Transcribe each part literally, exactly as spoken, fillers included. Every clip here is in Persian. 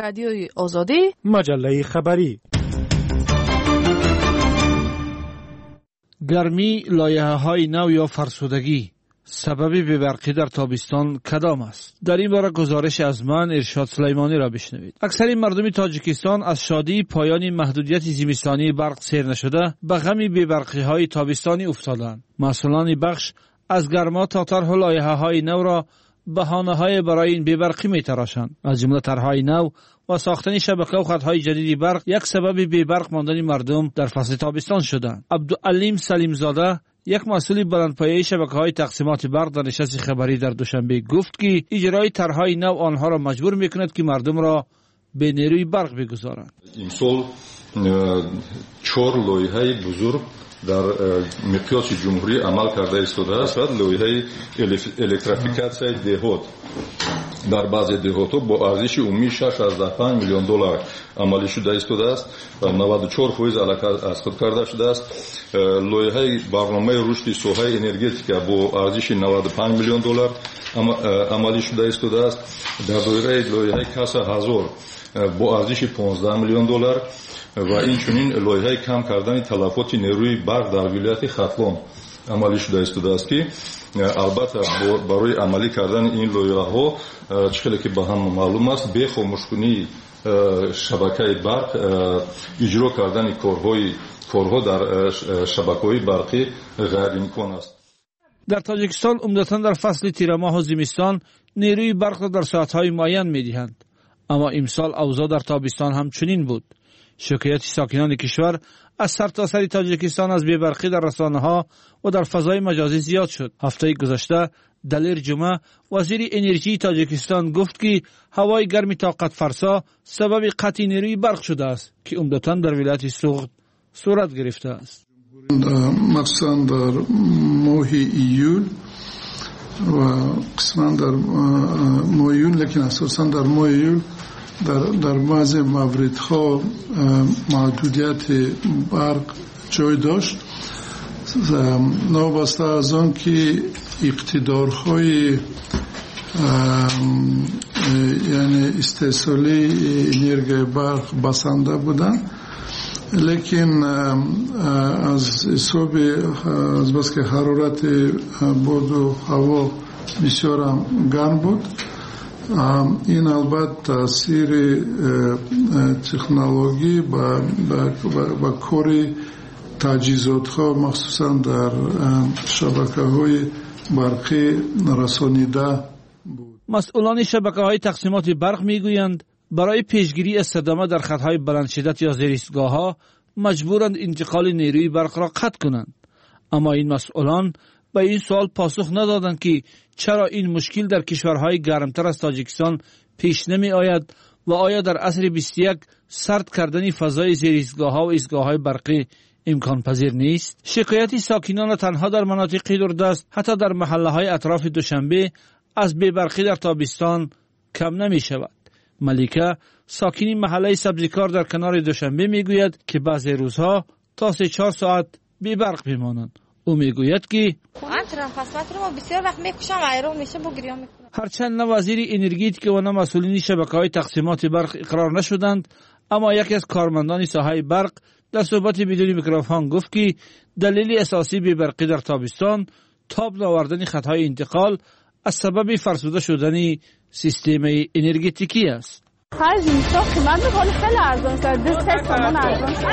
رادیوی آزادی، مجله خبری. گرمی، لایحه‌های نو یا فرسودگی سبب بی‌برقی در تابستان کدام است؟ در این باره گزارش از من ارشاد سلیمانی را بشنوید. اکثر مردم تاجیکستان از شادی پایان محدودیت زمستانی برق سیر نشده به غم بی‌برقی‌های تابستانی افتادند. مسئولان بخش از گرما تا طرح لایحه‌های نو را بهانه‌های برای این بی‌برقی می‌تراشند. از جمله طرح‌های نو و ساختن شبکه و خط‌های جدید برق یک سبب بی‌برق ماندن مردم در فصل تابستان شدند. عبدالعلیم سلیمزاده، یک مسئول بلندپایه شبکه‌های تقسیمات برق در نشست خبری در دوشنبه گفت که اجرای طرح‌های نو آنها را مجبور می‌کند که مردم را به نیروی برق بگذارند. امسال چهار لایحه بزرگ در مقیاس جمهوری عمل کرده ایستاده است. لایحه الکتریفیکاسیای دهات در بعضی دهات‌ها با ارزش عمومی شش ازده پنج میلیون دلار عملی شده ایستاده است. نود و چهار درصد علاقه از خود کرده شده است. لایحه برنامه رشد ساحه انرژتیک با ارزش نود و پنج میلیون دلار عملی شده ایستاده است. در دایره لایحه کسا هزار با ارزش پانزده میلیون دلار و اینچنین لایحه کم کردن تلفات نیروی برق در ولایت ختلان عملی شده ایستاده است که البته برای عملی کردن این لایحه‌ها چقدر که به هم معلوم است به خاموشکنی شبکه برق اجرا کردن کارهای کارها در شبکه‌های برقی غیر امکان است. در تاجیکستان عمدتاً در فصل تیر ماه و زمستان نیروی برق را در ساعت‌های معین می‌دهند، اما امسال اوضاع در تابستان هم چنین بود. شکایت ساکنان کشور از سرتاسر تاجیکستان از بی‌برقی در رسانه‌ها و در فضای مجازی زیاد شد. هفته گذشته دلیر جمعه وزیر انرژی تاجیکستان گفت که هوای گرم طاقت فرسا سبب قطع نیروی برق شده است که عمدتاً در ولایت سوغد صورت گرفته است. مخصوصاً در ماه ایول و قسماً در ماه ایول، لیکن اساساً در ماه ایول در در بعضی موردها محدودیت برق جای داشت. نوبسته از آن که اقتدارهای یعنی استحصالی انرژی برق بسنده بودند، لیکن از حساب از بس که حرارت باد و هوا بسیار گرم بود، این البته تاثیر تکنولوژی با با کار تجهیزات ها مخصوصا در شبکه های برقی رسانیده بود. مسئولان شبکه های تقسیمات برق میگویند برای پیشگیری از صدمه در خطهای بلند شدت یا زیرایستگاه ها مجبورند انتقال نیروی برق را قطع کنند. اما این مسئولان به این سوال پاسخ ندادند که چرا این مشکل در کشورهای گرمتر از تاجیکستان پیش نمی آید و آیا در عصر بیست و یک سرد کردن فضای زیرایستگاه ها و ایستگاه های برقی امکان پذیر نیست؟ شکایت ساکنان تنها در مناطق دوردست حتی در محله های اطراف دوشنبه از بی‌برقی در تابستان کم نمی شود. ملیکه ساکنی محله سبزیکار در کنار دوشنبه می گوید که بعضی روزها تا سه چهار ساعت بی‌برق میمانند. او میگوید که بسیار وقت میکشم ایران میشه بگیرم میکنم. هرچند نه وزیر انرژی و نه مسئولین شبکه‌های تقسیمات برق اقرار نشدند، اما یکی از کارمندان ساحه برق در صحبت بدون میکروفون گفت که دلیل اساسی بی‌برقی در تابستان تاب نآوردن خطهای انتقال از سبب فرسوده شدن سیستم انرژتیکی است. هر جنسا قیمت حال خیلی ارزان است. دست سامان ارزان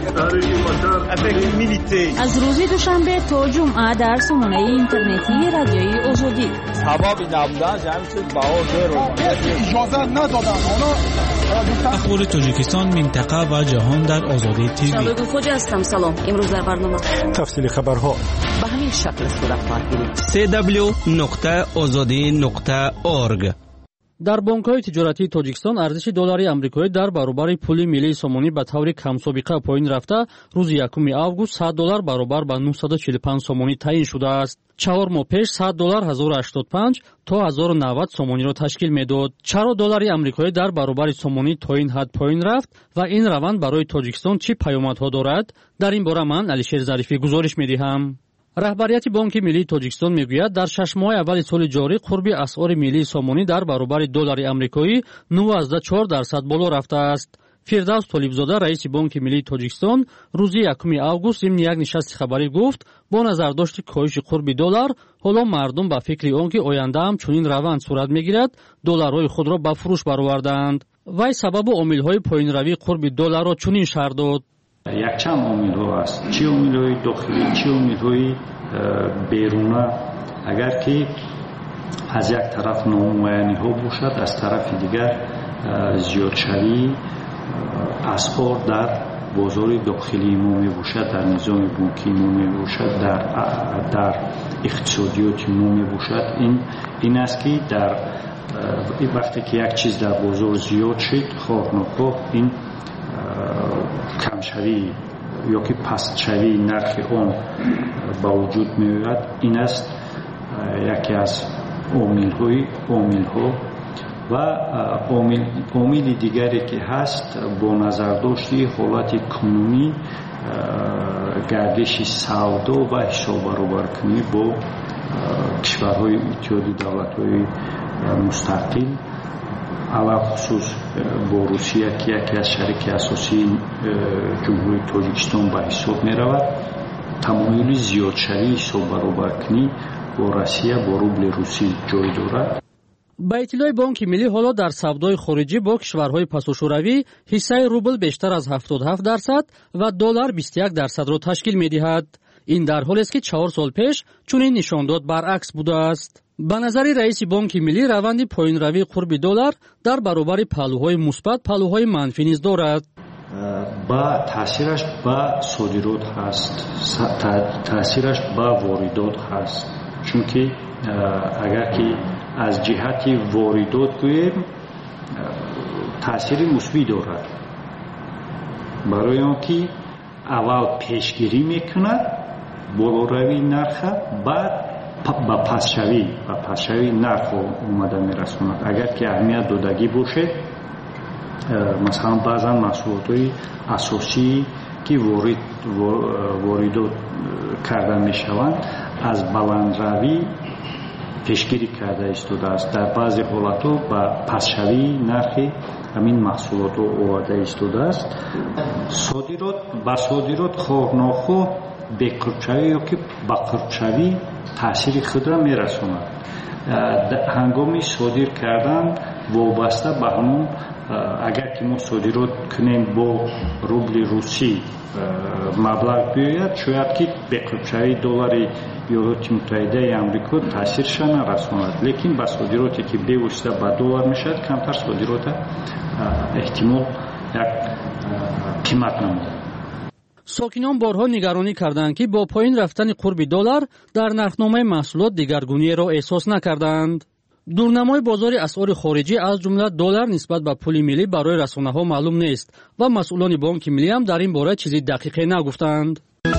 از روز دوشنبه تا جمعه در سامانه اینترنتی رادیوی آزادی ثواب نبودن جمع شد بها زیرو اجازه ندادن. اخبار تاجیکستان، منطقه و جهان در آزادی تیوی. شباب خوجا هستم. سلام. امروز در برنامه تفصیل خبرها به همین شکل صورت خواهد گرفت. سی دبلیو نقطه آزادی نقطه اورگ. در بانک‌های تجارتی تاجیکستان ارزش دلاری آمریکایی در برابر پول ملی سومانی به طور کم سابقه پایین رفته، روز یکم آگوست صد دلار برابر به نهصد و چهل و پنج سومانی تعیین شده است. چهار ماه پیش صد دلار هزار و هشتاد و پنج تا هزار و نود سومانی را تشکیل میداد. چرا دلار آمریکایی در برابر سومانی تا این حد پایین رفت و این روند برای تاجیکستان چه پیامدها دارد؟ در این باره من علیشیر ظریفی گزارش می‌دهم. раҳбарияти Бонки Миллии Тоҷикистон мегӯяд, дар шаш моҳи аввали соли ҷорӣ қурби асъори миллии сомонӣ дар баробари доллари амрикоӣ нӯздаҳ чор дарсад боло рафтааст. Фирдавс Толибзода, раиси Бонки Миллии Тоҷикистон, рӯзи якуми август зимни як нишасти хабарӣ гуфт, бо назардошти коҳиши қурби доллар, ҳоло мардум ба фикри он ки ояндаам чунин раванд сурат мегирад, долларҳои худро ба фурӯш бароварданд. Вай сабабу омилҳои поинравии қурби долларро чунин шарҳ дод. якчанд омилҳо аст, чӣ омилҳои дохилӣ, чӣ омилҳои беруна. агар ки аз як тараф номуайяниҳо бошад, аз тарафи дигар зиёдшавии асъор дар бозори дохилии мо мебошад, дар низоми бонкии мо мебошад, дар дар иқтисодиёти мо мебошад, ин ин аст ки дар вақте ки як чиз дар бозор зиёд шид, хоҳ нохоҳ ин камшавии ё ки пастшавии нархи он ба вуҷуд меояд. ин аст яке аз омилҳои омилҳо. ва омили дигаре ки ҳаст, бо назардошти ҳолати кунунӣ гардиши савдо ва ҳисоббаробаркунӣ бо кишварҳои иттиҳоди давлатҳои мустақил, алахусус бо Русия ки яке аз шарики асосии ҷумҳурии Тоҷикистон ба ҳисоб меравад, тамоили зиёдшавии ҳисоббаробаркунӣ бо Россия бо рубли русӣ ҷой дорад. ба иттилои Бонки Миллӣ, ҳоло дар савдои хориҷӣ бо кишварҳои пасошӯравӣ ҳиссаи рубл бештар аз ҳафтод ҳафт дарсад ва доллар бисту як дарсадро ташкил медиҳад. ин дар ҳолест ки чаҳор сол пеш чунин нишондод баръакс будааст. ба назари раиси Бонки Миллӣ, раванди поинравии қурби доллар дар баробари паҳлӯҳои мусбат паҳлӯҳои манфӣ низ дорад. ба таъсираш ба содирот ҳаст, таъсираш ба воридот ҳаст. чунки агар ки аз ҷиҳати воридот гӯем, таъсири мусбӣ дорад, барои он ки аввал пешгирӣ мекунад болоравии нарха, баъд ба пастшавӣ ба пастшавии нарх омада мерасонад. агар ки аҳамият додагӣ бошед, масалан баъзан маҳсулотҳои асосӣ ки ворид воридот карда мешаванд, аз баландравӣ пешгирӣ карда истодааст. дар баъзе ҳолатҳо ба пастшавии нархи ҳамин маҳсулотҳо омада истодааст. содирот ба содирот хоҳ нохоҳ беқурбшавӣ ё ки ба қурбшавӣ таъсири худро мерасонад. ҳангоми содир кардан вобаста ба ҳамон, агар ки мо содирот кунем бо рубли русӣ, маблағ биёяд, шояд ки беқурбшавии доллари Иёлоти Муттаҳидаи Амрико таъсирша нарасонад. лекин ба содироте ки бевосита ба доллар мешавад, камтар содирота эҳтимол як қимат намудад. сокинон борҳо нигаронӣ карданд ки бо поин рафтани қурби доллар дар нархномаи маҳсулот дигаргуниеро эҳсос накарданд. дурнамои бозори асъори хориҷӣ аз ҷумла доллар нисбат ба пули миллӣ барои расонаҳо маълум нест ва масъулони Бонки Миллӣ ҳам дар ин бора чизи дақиқе нагуфтанд.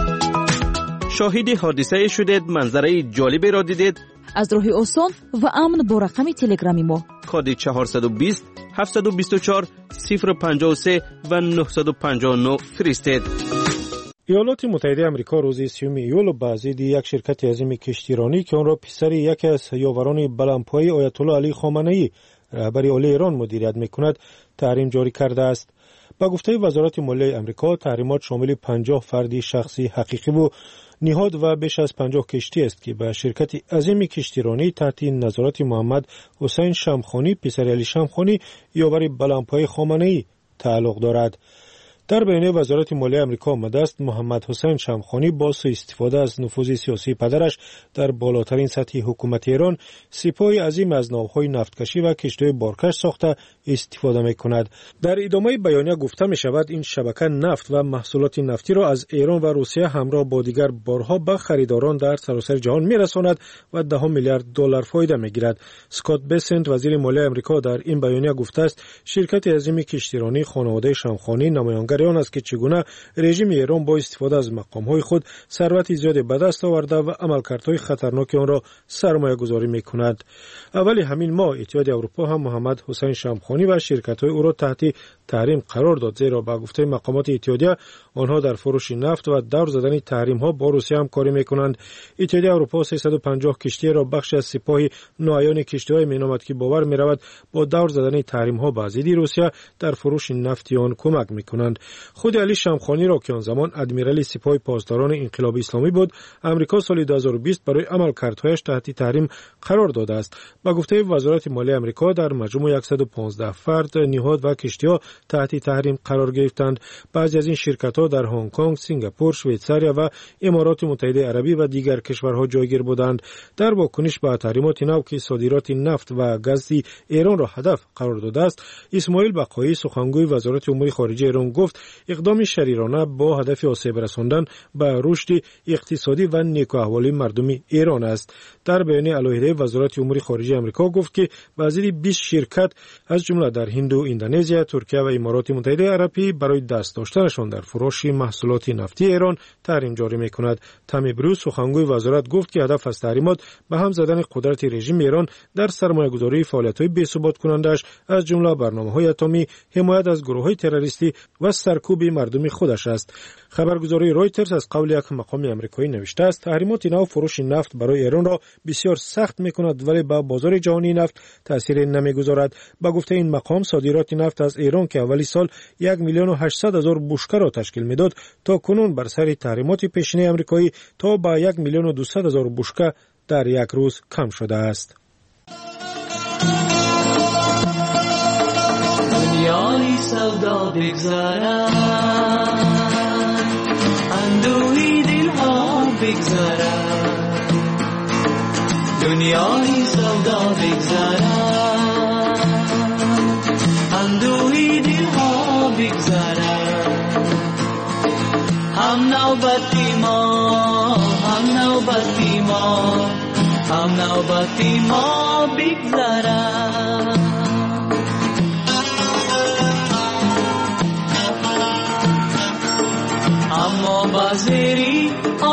шоҳиди ҳодисае шудед, манзараи ҷолиберо дидед? аз роҳи осон ва амн бо рақами телеграми мо коди чаҳорсаду бист ҳафтсаду бисту чор сифр панҷоҳу се ва нӯҳсаду панҷоҳу нӯ фиристед. ایالات متحده آمریکا روز سیوم ایول با ضد یک شرکت عظیم کشتیرانی که آن را پسر یکی از یاوران بلندپایه آیت الله علی خامنه‌ای رهبر عالی ایران مدیریت می‌کند تحریم جاری کرده است. با گفته وزارت مالیه آمریکا، تحریمات شامل پنجاه فردی شخصی حقیقی و نهاد و بیش از پنجاه کشتی است که به شرکت عظیم کشتیرانی تحت نظارت محمد حسین شمخانی پسر علی شمخانی یاور بلندپایه خامنه‌ای تعلق دارد. در بیانیه وزارت مالیه آمریکا آمده است محمد حسین شمخانی با سوء استفاده از نفوذ سیاسی پدرش در بالاترین سطح حکومت ایران سپاهی عظیم از ناوهای نفتکشی و کشتی‌های بارکش ساخته استفاده می‌کند. در ادامه بیانیه گفته می‌شود این شبکه نفت و محصولات نفتی را از ایران و روسیه همراه با دیگر بارها به خریداران در سراسر جهان می‌رساند و ده میلیارد دلار فایده می‌گیرد. اسکات بسنت وزیر مالیه آمریکا در این بیانیه گفته است شرکت عظیم کشتیرانی خانواده شمخانی نماینده جریان است که چگونه رژیم ایران با استفاده از مقام‌های خود ثروت زیاد به دست آورده و عملکردهای خطرناک آن را سرمایه‌گذاری می‌کند. اولی همین ماه اتحادیه اروپا هم محمد حسین شمخانی و شرکت‌های او را تحت تحریم قرار داد، زیرا به گفته مقامات اتحادیه آنها در فروش نفت و دور زدن تحریم‌ها با روسیه همکاری می‌کنند. اتحادیه اروپا سیصد و پنجاه کشتی را بخش از سپاه نوعیان کشتی‌های می‌نامد که باور می‌رود با دور زدن تحریم‌ها به ضد روسیه در فروش نفت آن کمک می‌کنند. خود علی شمخانی را که آن زمان ادمیرال سپاه پاسداران انقلاب اسلامی بود، آمریکا سال دو هزار و بیست برای عملکردهایش تحت تحریم قرار داده است. به گفته وزارت مالی آمریکا در مجموع صد و پانزده فرد، نهاد و کشتی‌ها تحت تحریم قرار گرفتند. بعضی از این شرکت‌ها در هنگ کنگ، سنگاپور، شویتزاریا و امارات متحده عربی و دیگر کشورها جایگیر بودند. در واکنش به تحریمات نو که صادرات نفت و گاز ایران را هدف قرار داده است، اسماعیل بقایی سخنگوی وزارت امور خارجه ایران گفت اقدام شریرانه با هدف آسیب رساندن به رشد اقتصادی و نیک احوالی مردم ایران است. در بیان علیحده وزارت امور خارجه آمریکا گفت که وزیر بیست شرکت از جمله در هند و اندونزیا، ترکیه و امارات متحده عربی برای دست داشتنشان در فروش محصولات نفتی ایران تحریم جاری می‌کند. تامی بروس سخنگوی وزارت گفت که هدف از تحریمات به هم زدن قدرت رژیم ایران در سرمایه‌گذاری فعالیت‌های بی‌ثبات کننده‌اش از جمله برنامه‌های اتمی، حمایت از گروه‌های تروریستی و سرکوب مردم خودش است. خبرگزاری رویترز از قول یک مقام آمریکایی نوشته است تحریمات نو فروش نفت برای ایران را بسیار سخت می‌کند ولی به بازار جهانی نفت تأثیر نمی‌گذارد. با گفته این مقام صادرات نفت از ایران که اولی سال یک میلیون و هشتصد هزار بشکه را تشکیل می‌داد، تا کنون بر سر تحریمات پیشینه آمریکایی تا به یک میلیون و دویست هزار بشکه در یک روز کم شده است. دنیای سودا بگذارد، اندوهی دلها بگذارد، دنیای سودا بگذارد، اندوهی دلها بگذارد، هم نوبتی ما، هم نوبتی ما، هم نوبتی ما بگذارد. اما بازری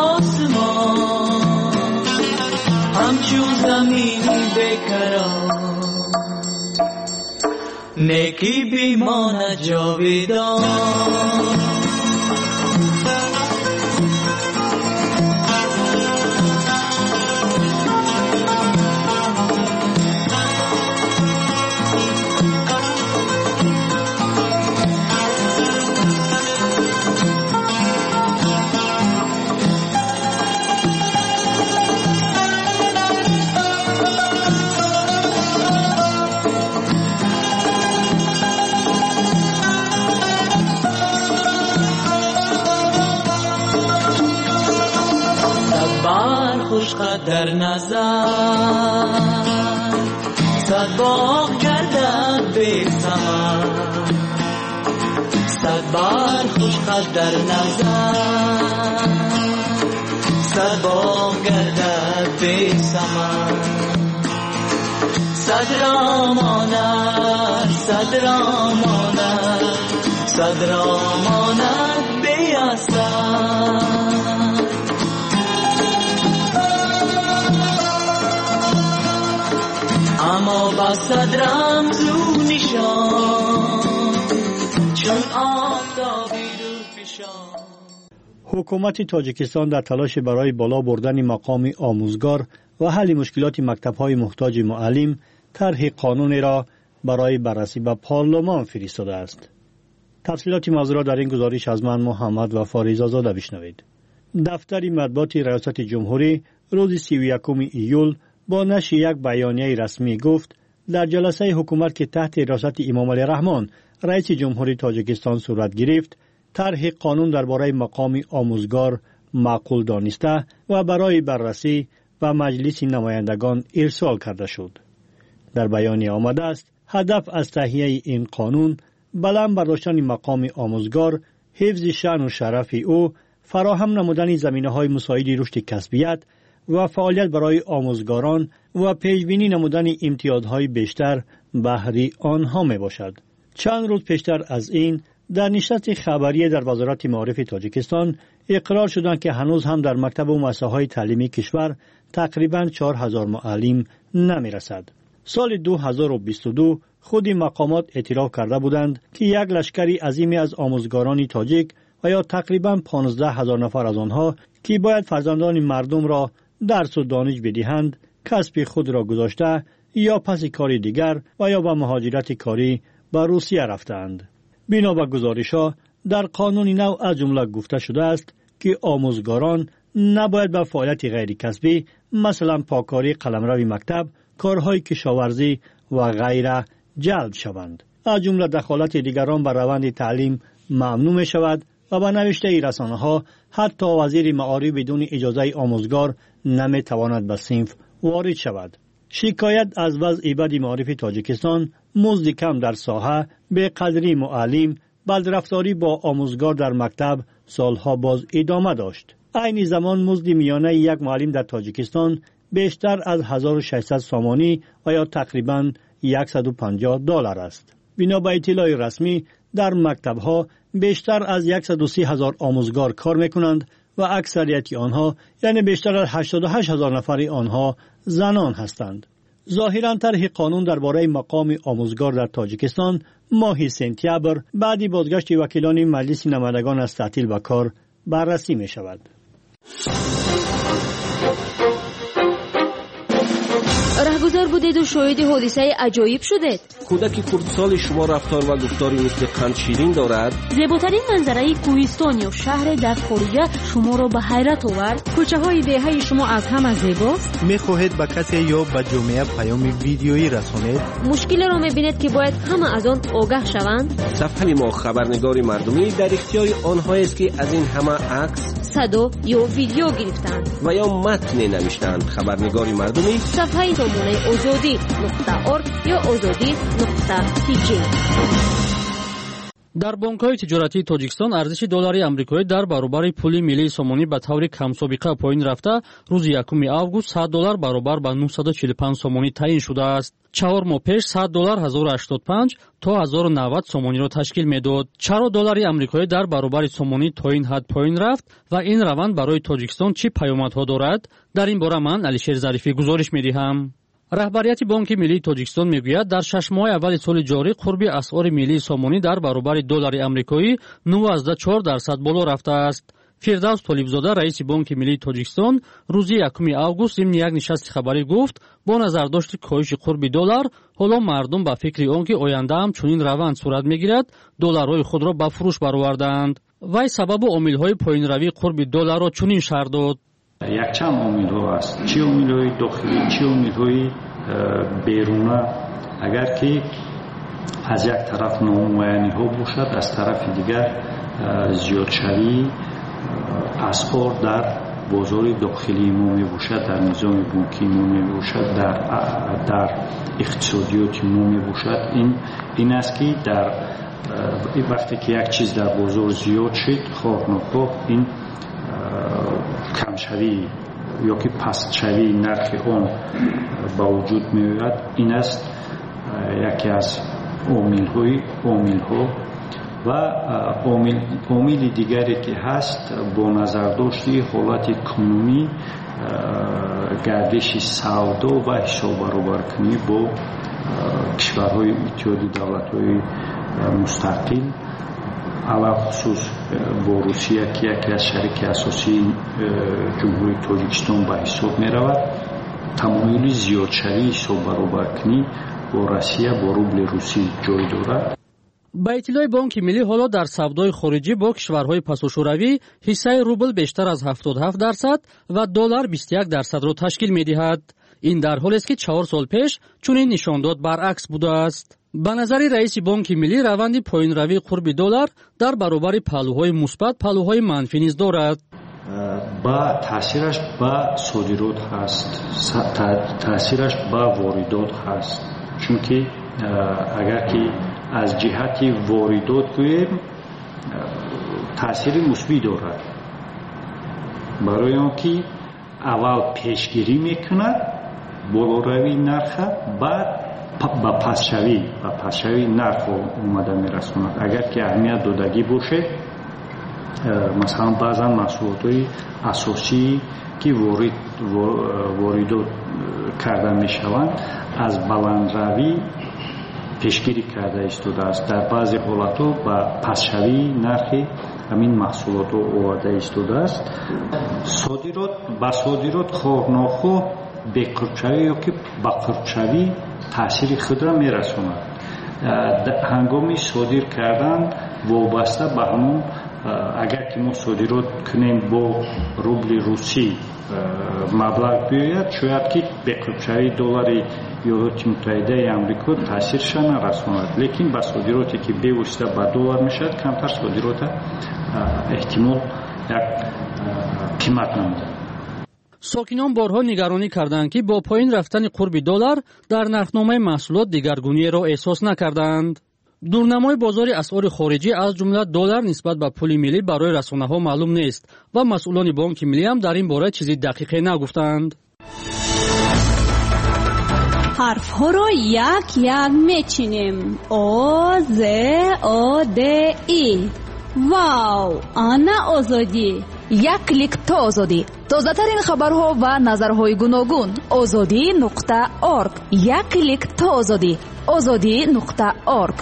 آسمان همچون زمینی بکران، نیکی بیمانه جاویدان. در نظر صد باغ گردد بی ثمر، صد بار خوش قد در نظر، صد باغ گردد بی ثمر، صد را ماند، صد را ماند، صد را ماند بی اثر. اما با صد رمزو نشان چون آفتابی رو فشان. حکومت تاجیکستان در تلاش برای بالا بردن مقام آموزگار و حل مشکلات مکتب‌های محتاج معلم طرح قانونی را برای بررسی به پارلمان فرستاده است. تفصیلات موضوع را در این گزارش از من محمد و فاریزا زاده بشنوید. دفتر مطبوعات ریاست جمهوری روز سی و یکم ایول با نشر یک بیانیه رسمی گفت در جلسه حکومت که تحت ریاست امام علی رحمان رئیس جمهوری تاجیکستان صورت گرفت، طرح قانون درباره مقام آموزگار معقول دانسته و برای بررسی و مجلس نمایندگان ارسال کرده شد. در بیانیه آمده است هدف از تهیه این قانون بلند برداشتن مقام آموزگار، حفظ شأن و شرف او، فراهم نمودن زمینه‌های مساعد رشد کسبیت و فعالیت برای آموزگاران و پیشبینی نمودن امتیازهای بیشتر بهره آنها می باشد. چند روز پیشتر از این در نشست خبری در وزارت معارف تاجیکستان اقرار شدند که هنوز هم در مکتب و مؤسسه‌های تعلیمی کشور تقریباً چهار هزار معلم نمی‌رسد. سال دو هزار و بیست و دو خود مقامات اعتراف کرده بودند که یک لشکری عظیمی از آموزگاران تاجیک و یا تقریباً پانزده هزار نفر از آنها که باید فرزندان مردم را درس و دانش بدهند، کسب خود را گذاشته یا پس کاری دیگر و یا به مهاجرت کاری به روسیه رفتند. بنا به گزارش‌ها در قانون نو از جمله گفته شده است که آموزگاران نباید به فعالیت غیر کسبی مثلا پاکاری قلمرو مکتب، کارهای کشاورزی و غیره جلب شوند. از جمله دخالت دیگران به روند تعلیم ممنوع می شود و به نوشته رسانه‌ها حتی وزیر معارف بدون اجازه آموزگار نمی تواند به صنف وارد شود. شکایت از وضع بد معارف تاجیکستان، مزد کم در ساحه، بی‌قدری معلم، بدرفتاری با آموزگار در مکتب سالها باز ادامه داشت. عین زمان مزد میانه یک معلم در تاجیکستان بیشتر از هزار و ششصد سامانی و یا تقریباً صد و پنجاه دلار است. بنا به اطلاع رسمی در مکتب‌ها بیشتر از صد و سی هزار آموزگار کار می‌کنند و اکثریت آنها یعنی بیشتر از هشتاد و هشت هزار نفر آنها زنان هستند. ظاهراً طرح قانون درباره مقام آموزگار در تاجیکستان ماه سپتامبر بعد بازگشت وکیلان مجلس نمایندگان از تعطیل به کار بررسی می شود. رهگذر بودید و شاهد حادثه عجایب شدید. کودک کردسال شما رفتار و گفتاری مثل قند شیرین دارد. زیباترین منظره کوهستان یا شهر در خارجه شما را به حیرت آورد. کوچه های دهه شما از همه زیباست. میخواهید به کسی یا به جامعه پیام ویدیویی رسانید؟ مشکل را میبینید که باید همه از آن آگاه شوند. صفحه ما خبرنگار مردمی در اختیار آنهایی است که از این همه عکس، صدا یا ویدیو گرفتند و یا متن نوشتند. خبرنگار مردمی صفحه سامانه آزادی نقطه ارگ یا آزادی نقطه تی جی. در بانک‌های تجارتی تاجیکستان ارزش دلاری آمریکایی در برابر پول ملی سامانی به طور کم سابقه پایین رفته روز یکم آگوست صد دلار برابر به نهصد و چهل و پنج سامانی تعیین شده است. چهار ماه پیش صد دلار هزار و هشتاد و پنج تا هزار و نود سامانی را تشکیل میداد. چرا دلاری آمریکایی در برابر سامانی تا این حد پایین رفت و این روند برای تاجیکستان چه پیامدها دارد؟ در این باره من علیشیر ظریفی گزارش می‌دهم. رهبریت بانک ملی تاجیکستان میگوید در شش ماه اول سال جاری قرب اسعار ملی سامانی در برابر دلار آمریکایی نوزده و چهار درصد بالا رفته است. فردوس طالبزاده رئیس بانک ملی تاجیکستان روز یکم آگوست ضمن یک نشست خبری گفت با نظر داشت کاهش قرب دلار حالا مردم به فکر آنکه آینده هم چنین روند صورت میگیرد دلارهای خود را به فروش برآوردند. وی سبب و عامل‌های پایین‌روی قرب دلار را چنین شرح داد: یک چند عامل ها است، چه عامل های داخلی چه عامل های بیرونه. اگر که از یک طرف نامعینی ها باشد، از طرف دیگر زیادشوی اسعار در بازار داخلی ما می باشد، در نظام بانکی ما می باشد، در در اقتصادیات ما می باشد. این این است که در وقتی که یک چیز در بازار زیاد شد، خواه نخواه این کمشوی یا که پست شوی نرخ آن با وجود می آید. این است یکی از عامل های عامل ها و عامل عامل دیگری که هست با نظر داشتی حالت کنونی گردش سودا و حساب برابر کنی با کشورهای اتحادیه دولت‌های مستقل، علاوه خصوص با روسیه که یکی از شریک اساسی جمهوری تاجیکستان به حساب می رود، تمایل زیاد شوی حساب برابر کنی با روسیه با روبل روسی جای دارد. با اطلاع بانک ملی حالا در سودای خارجی با کشورهای پساشوروی حصه روبل بیشتر از هفتاد و هفت درصد و دلار بیست و یک درصد را تشکیل می دهد. این در حالی است که چهار سال پیش چنین نشان داد برعکس بوده است. به نظر رئیس بانک ملی روند پایین روی قرب دلار در برابر پهلوهای مثبت پهلوهای منفی نیز دارد. با تاثیرش با صادرات هست، تاثیرش با واردات هست، چون که اگر که از جهت واردات گوییم تاثیر مثبت دارد، برای آنکه اول پیشگیری میکند بالا روی نرخ، بعد ба пасшавӣ ба пасшавӣ нарх омада мерасонад. Агар ки аҳамият додагӣ бошад, масалан баъзан маҳсулотҳои асосӣ ки ворид воридот карда мешаванд аз баландравӣ пешгирӣ карда истодааст. Дар баъзе ҳолатҳо ба пасшавӣ нархи ҳамин маҳсулотҳо оварда истодааст. Содирот ба содирот хоҳ нохоҳ беқурчавӣ ёки ба қурчавӣ таъсири худро мерасонад. ҳангоми содир кардан вобаста ба ҳамон, агар ки мо содирот кунем бо рубли русӣ маблағ биёяд, шояд ки беқурчавӣ доллари Иёлоти Муттаҳидаи Амрико таъсирша нарасонад, лекин ба содироте ки бевосита ба доллар мешавад, камтар содирота эҳтимол як қимат намудад. сокинон борҳо нигаронӣ карданд ки бо поин рафтани қурби доллар дар нархномаи маҳсулот дигаргуниеро эҳсос накарданд. дурнамои бозори асъори хориҷӣ аз ҷумла доллар нисбат ба пули миллӣ барои расонаҳо маълум нест ва масъулони бонки миллӣ ҳам дар ин бора чизи дақиқе нагуфтанд. ҳарфҳоро як як мечинем. о з о д и. вау, ана озодӣ. як клик то озодӣ. тозатарин хабарҳо ва назарҳои гуногун. озодӣ нуқта орг. як клик то озодӣ. озодӣ нуқта орг.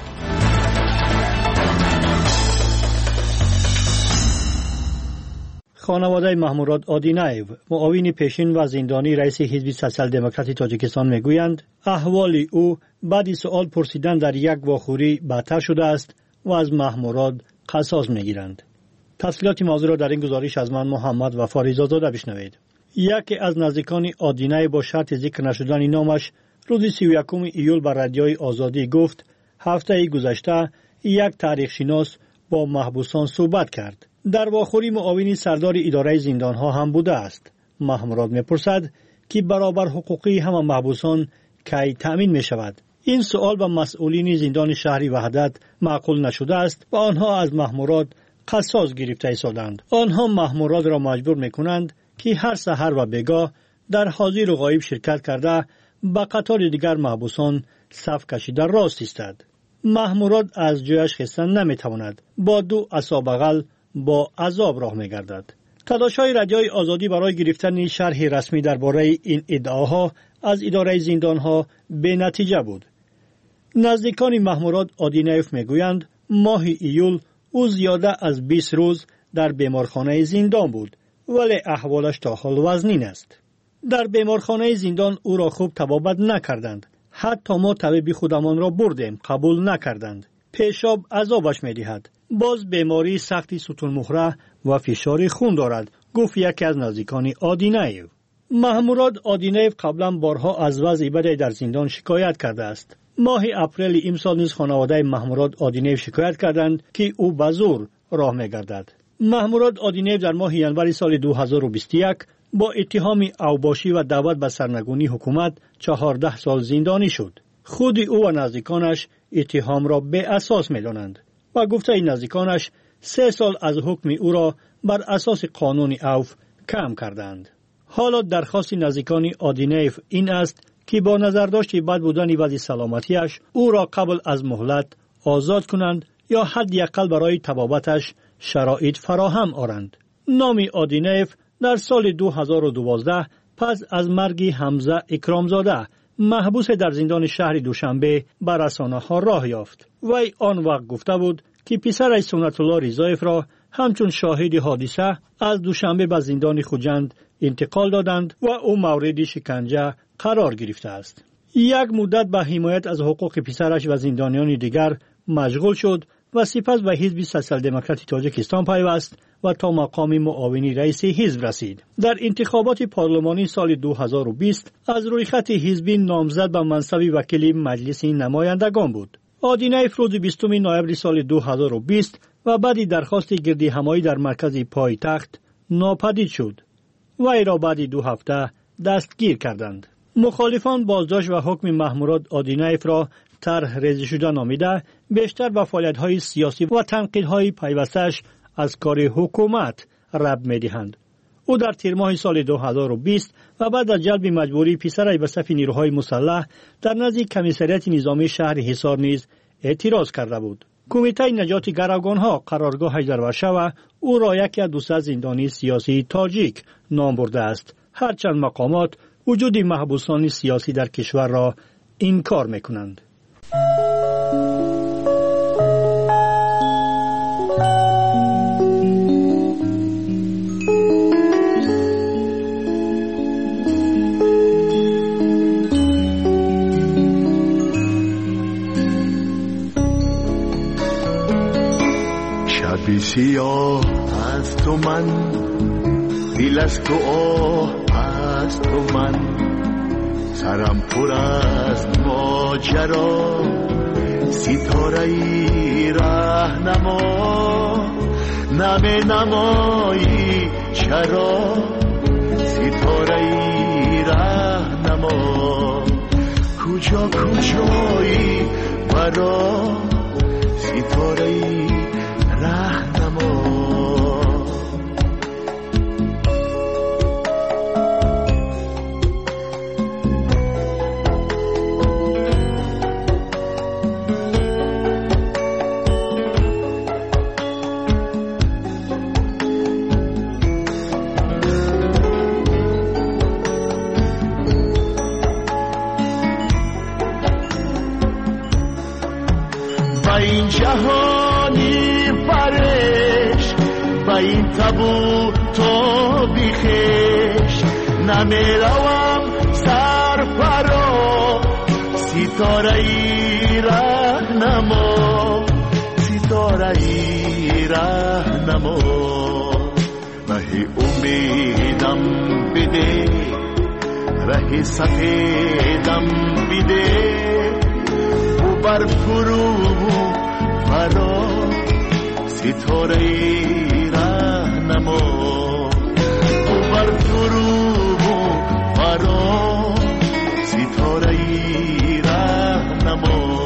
خانواده محموراد آدینایو، معاون پیشین و زندانی رئیس حزب سوسیال دموکراتی تاجیکستان میگویند احوال او بعد سوال پرسیدن در یک واخوری بدتر شده است و از محموراد قصاص میگیرند. تفصیلات موضوع را در این گزارش از من محمد وفا رضازاده بشنوید. یکی از نزدیکان آدینایو با شرط ذکر نشدن نامش روز سی و یکم ایول بر رادیوی آزادی گفت هفته گذشته یک تاریخ شناس با محبوسان صحبت کرد. در واخوری معاون سردار اداره زندانها هم بوده است. محموراد میپرسد که برابر حقوقی همه محبوسان کی تأمین می شود. این سوال به مسئولین زندان شهری وحدت معقول نشده است و آنها از محموراد قصاص گرفته ایستادند. آنها محموراد را مجبور میکنند که هر سحر و بگاه در حاضر و غایب شرکت کرده به قطار دیگر محبوسان صف کشیده راست ایستد. محموراد از جایش خستن نمیتواند. با دو عصا بغل با عذاب راه می‌گردد. تلاش‌های رادیوی آزادی برای گرفتن شرح رسمی درباره این ادعاها از اداره زندان‌ها به نتیجه بود. نزدیکان محموراد آدینایف میگویند ماه ایول او زیاده از بیست روز در بیمارخانه زندان بود ولی احوالش تا حال وزنین است. در بیمارخانه زندان او را خوب طبابت نکردند. حتی ما طبیب خودمان را بردیم قبول نکردند. پیشاب عذابش می‌دهد. باز بیماری سختی ستون مهره و فشار خون دارد، گفت یکی از نزدیکان آدینایو. محموراد آدینایو قبلا بارها از وضع بد در زندان شکایت کرده است. ماه اپریل امسال نیز خانواده محموراد آدینایو شکایت کردند که او به زور راه می‌گردد. محموراد آدینایو در ماه ژانویه سال دو هزار و بیست و یک با اتهام اوباشی و دعوت به سرنگونی حکومت چهارده سال زندانی شد. خود او و نزدیکانش اتهام را به اساس می‌دانند. و گفته این نزدیکانش سه سال از حکم او را بر اساس قانون اوف کم کردند. حالا درخواست نزدیکان آدینایف این است که با نظرداشت بد بودن وضع سلامتیش او را قبل از مهلت آزاد کنند یا حداقل برای طبابتش شرایط فراهم آورند. نام آدینایف در سال دو هزار و دوازده پس از مرگ حمزه اکرامزاده محبوس در زندان شهر دوشنبه بر رسانه‌ها راه یافت. وی آن وقت گفته بود که پسرش سنت الله رضایف را همچون شاهد حادثه از دوشنبه به زندان خوجند انتقال دادند و او مورد شکنجه قرار گرفته است. یک مدت به حمایت از حقوق پسرش و زندانیان دیگر مشغول شد و سپس به حزب سوسیال دموکراتی تاجیکستان پیوست و تا مقام معاونی رئیس حزب رسید. در انتخابات پارلمانی سال دو هزار و بیست از روی خط حزبی نامزد به منصب وکیل مجلس نمایندگان بود. آدینایف روز بیستم نوامبر سال دو هزار و بیست و بعد درخواست گردی همایی در مرکز پایتخت ناپدید شد. وی را بعد دو هفته دستگیر کردند. مخالفان بازداشت و حکم محموراد آدینایف را طرح ریزی شده نامیده بیشتر به فعالیت‌های سیاسی و تنقیدهای پیوستش از کار حکومت ربط می‌دهند. او در تیر ماه سال دو هزار و بیست و بعد از جلب مجبوری پسرش به صف نیروهای مسلح در نزدیک کمیسریت نظامی شهر حصار نیز اعتراض کرده بود. کمیته نجات گروگانها قرارگاهش در ورشو او را یکی از دویست زندانی سیاسی تاجیک نام برده است. هرچند مقامات وجود محبوسان سیاسی در کشور را انکار میکنند. شبی سیاه از تو من، دل از تو آه از تو من، سرم پر از ماجرا، ستاره ای راهنما، نمی نمایی چرا، ستاره ای راهنما، کجا کجایی برا، ستاره ای راهنما. با این جهانی فرش، با این تابو تو بیخش، نمیروم سر فرا، ستاره ای راهنما، ستاره ای راهنما. ره امیدم بده، ره سفیدم بده، بر فرو فرا، ستاره ای راهنما، بر فرو فرا، ستاره ای راهنما.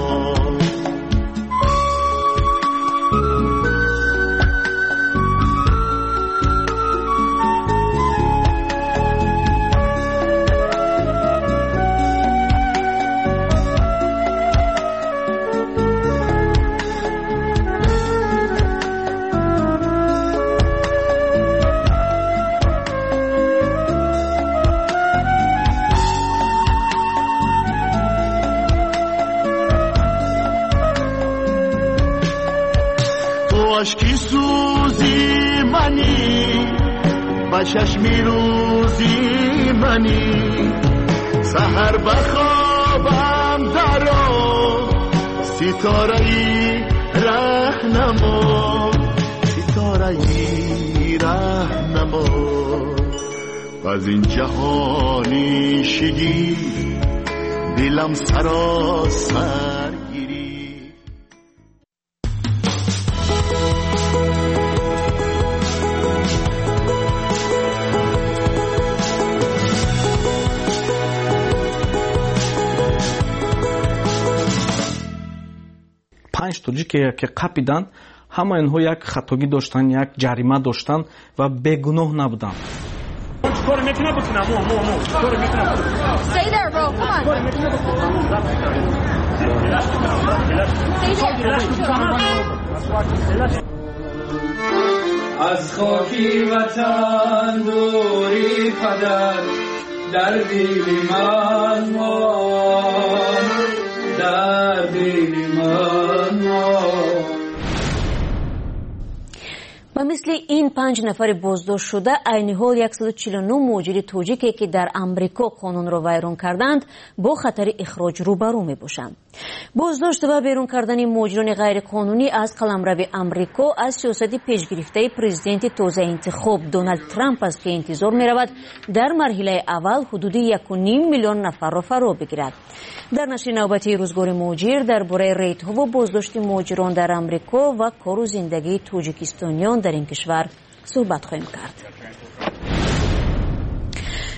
عشقی سوزی منی، با چشمی روزی منی، سحر بخوابم درا، ستاره ای راهنما، ستاره ای راهنما. از این جهانی شگی دلم سراسر پنج توجیه که قپیدن، همه اینها یک خطاگی داشتن، یک جریمه داشتن و بگناه نبودن. کار میتونه بکنم مو مو مو کار میتونه Stay there bro come on از خاکی وطن دوری پدر در دل من مان در دل من مان. و مثل این پنج نفر بازداشت شده عین حال صد و چهل و نه مهاجر تاجیکی که در امریکا قانون را ویران کردند با خطر اخراج روبرو می باشند. بازداشت و بیرون کردن مهاجران غیر قانونی از قلمرو امریکا از سیاست پیشگرفته پرزیدنت تازه انتخاب دونالد ترامپ است که انتظار می رود در مرحله اول حدود یک و نیم میلیون نفر را فرا بگیرد. در نشر نوبتی روزگار مهاجر درباره ریت‌ها و بازداشت مهاجران در امریکا و کار و زندگی تاجیکستانیان در این کشور صحبت خواهیم کرد.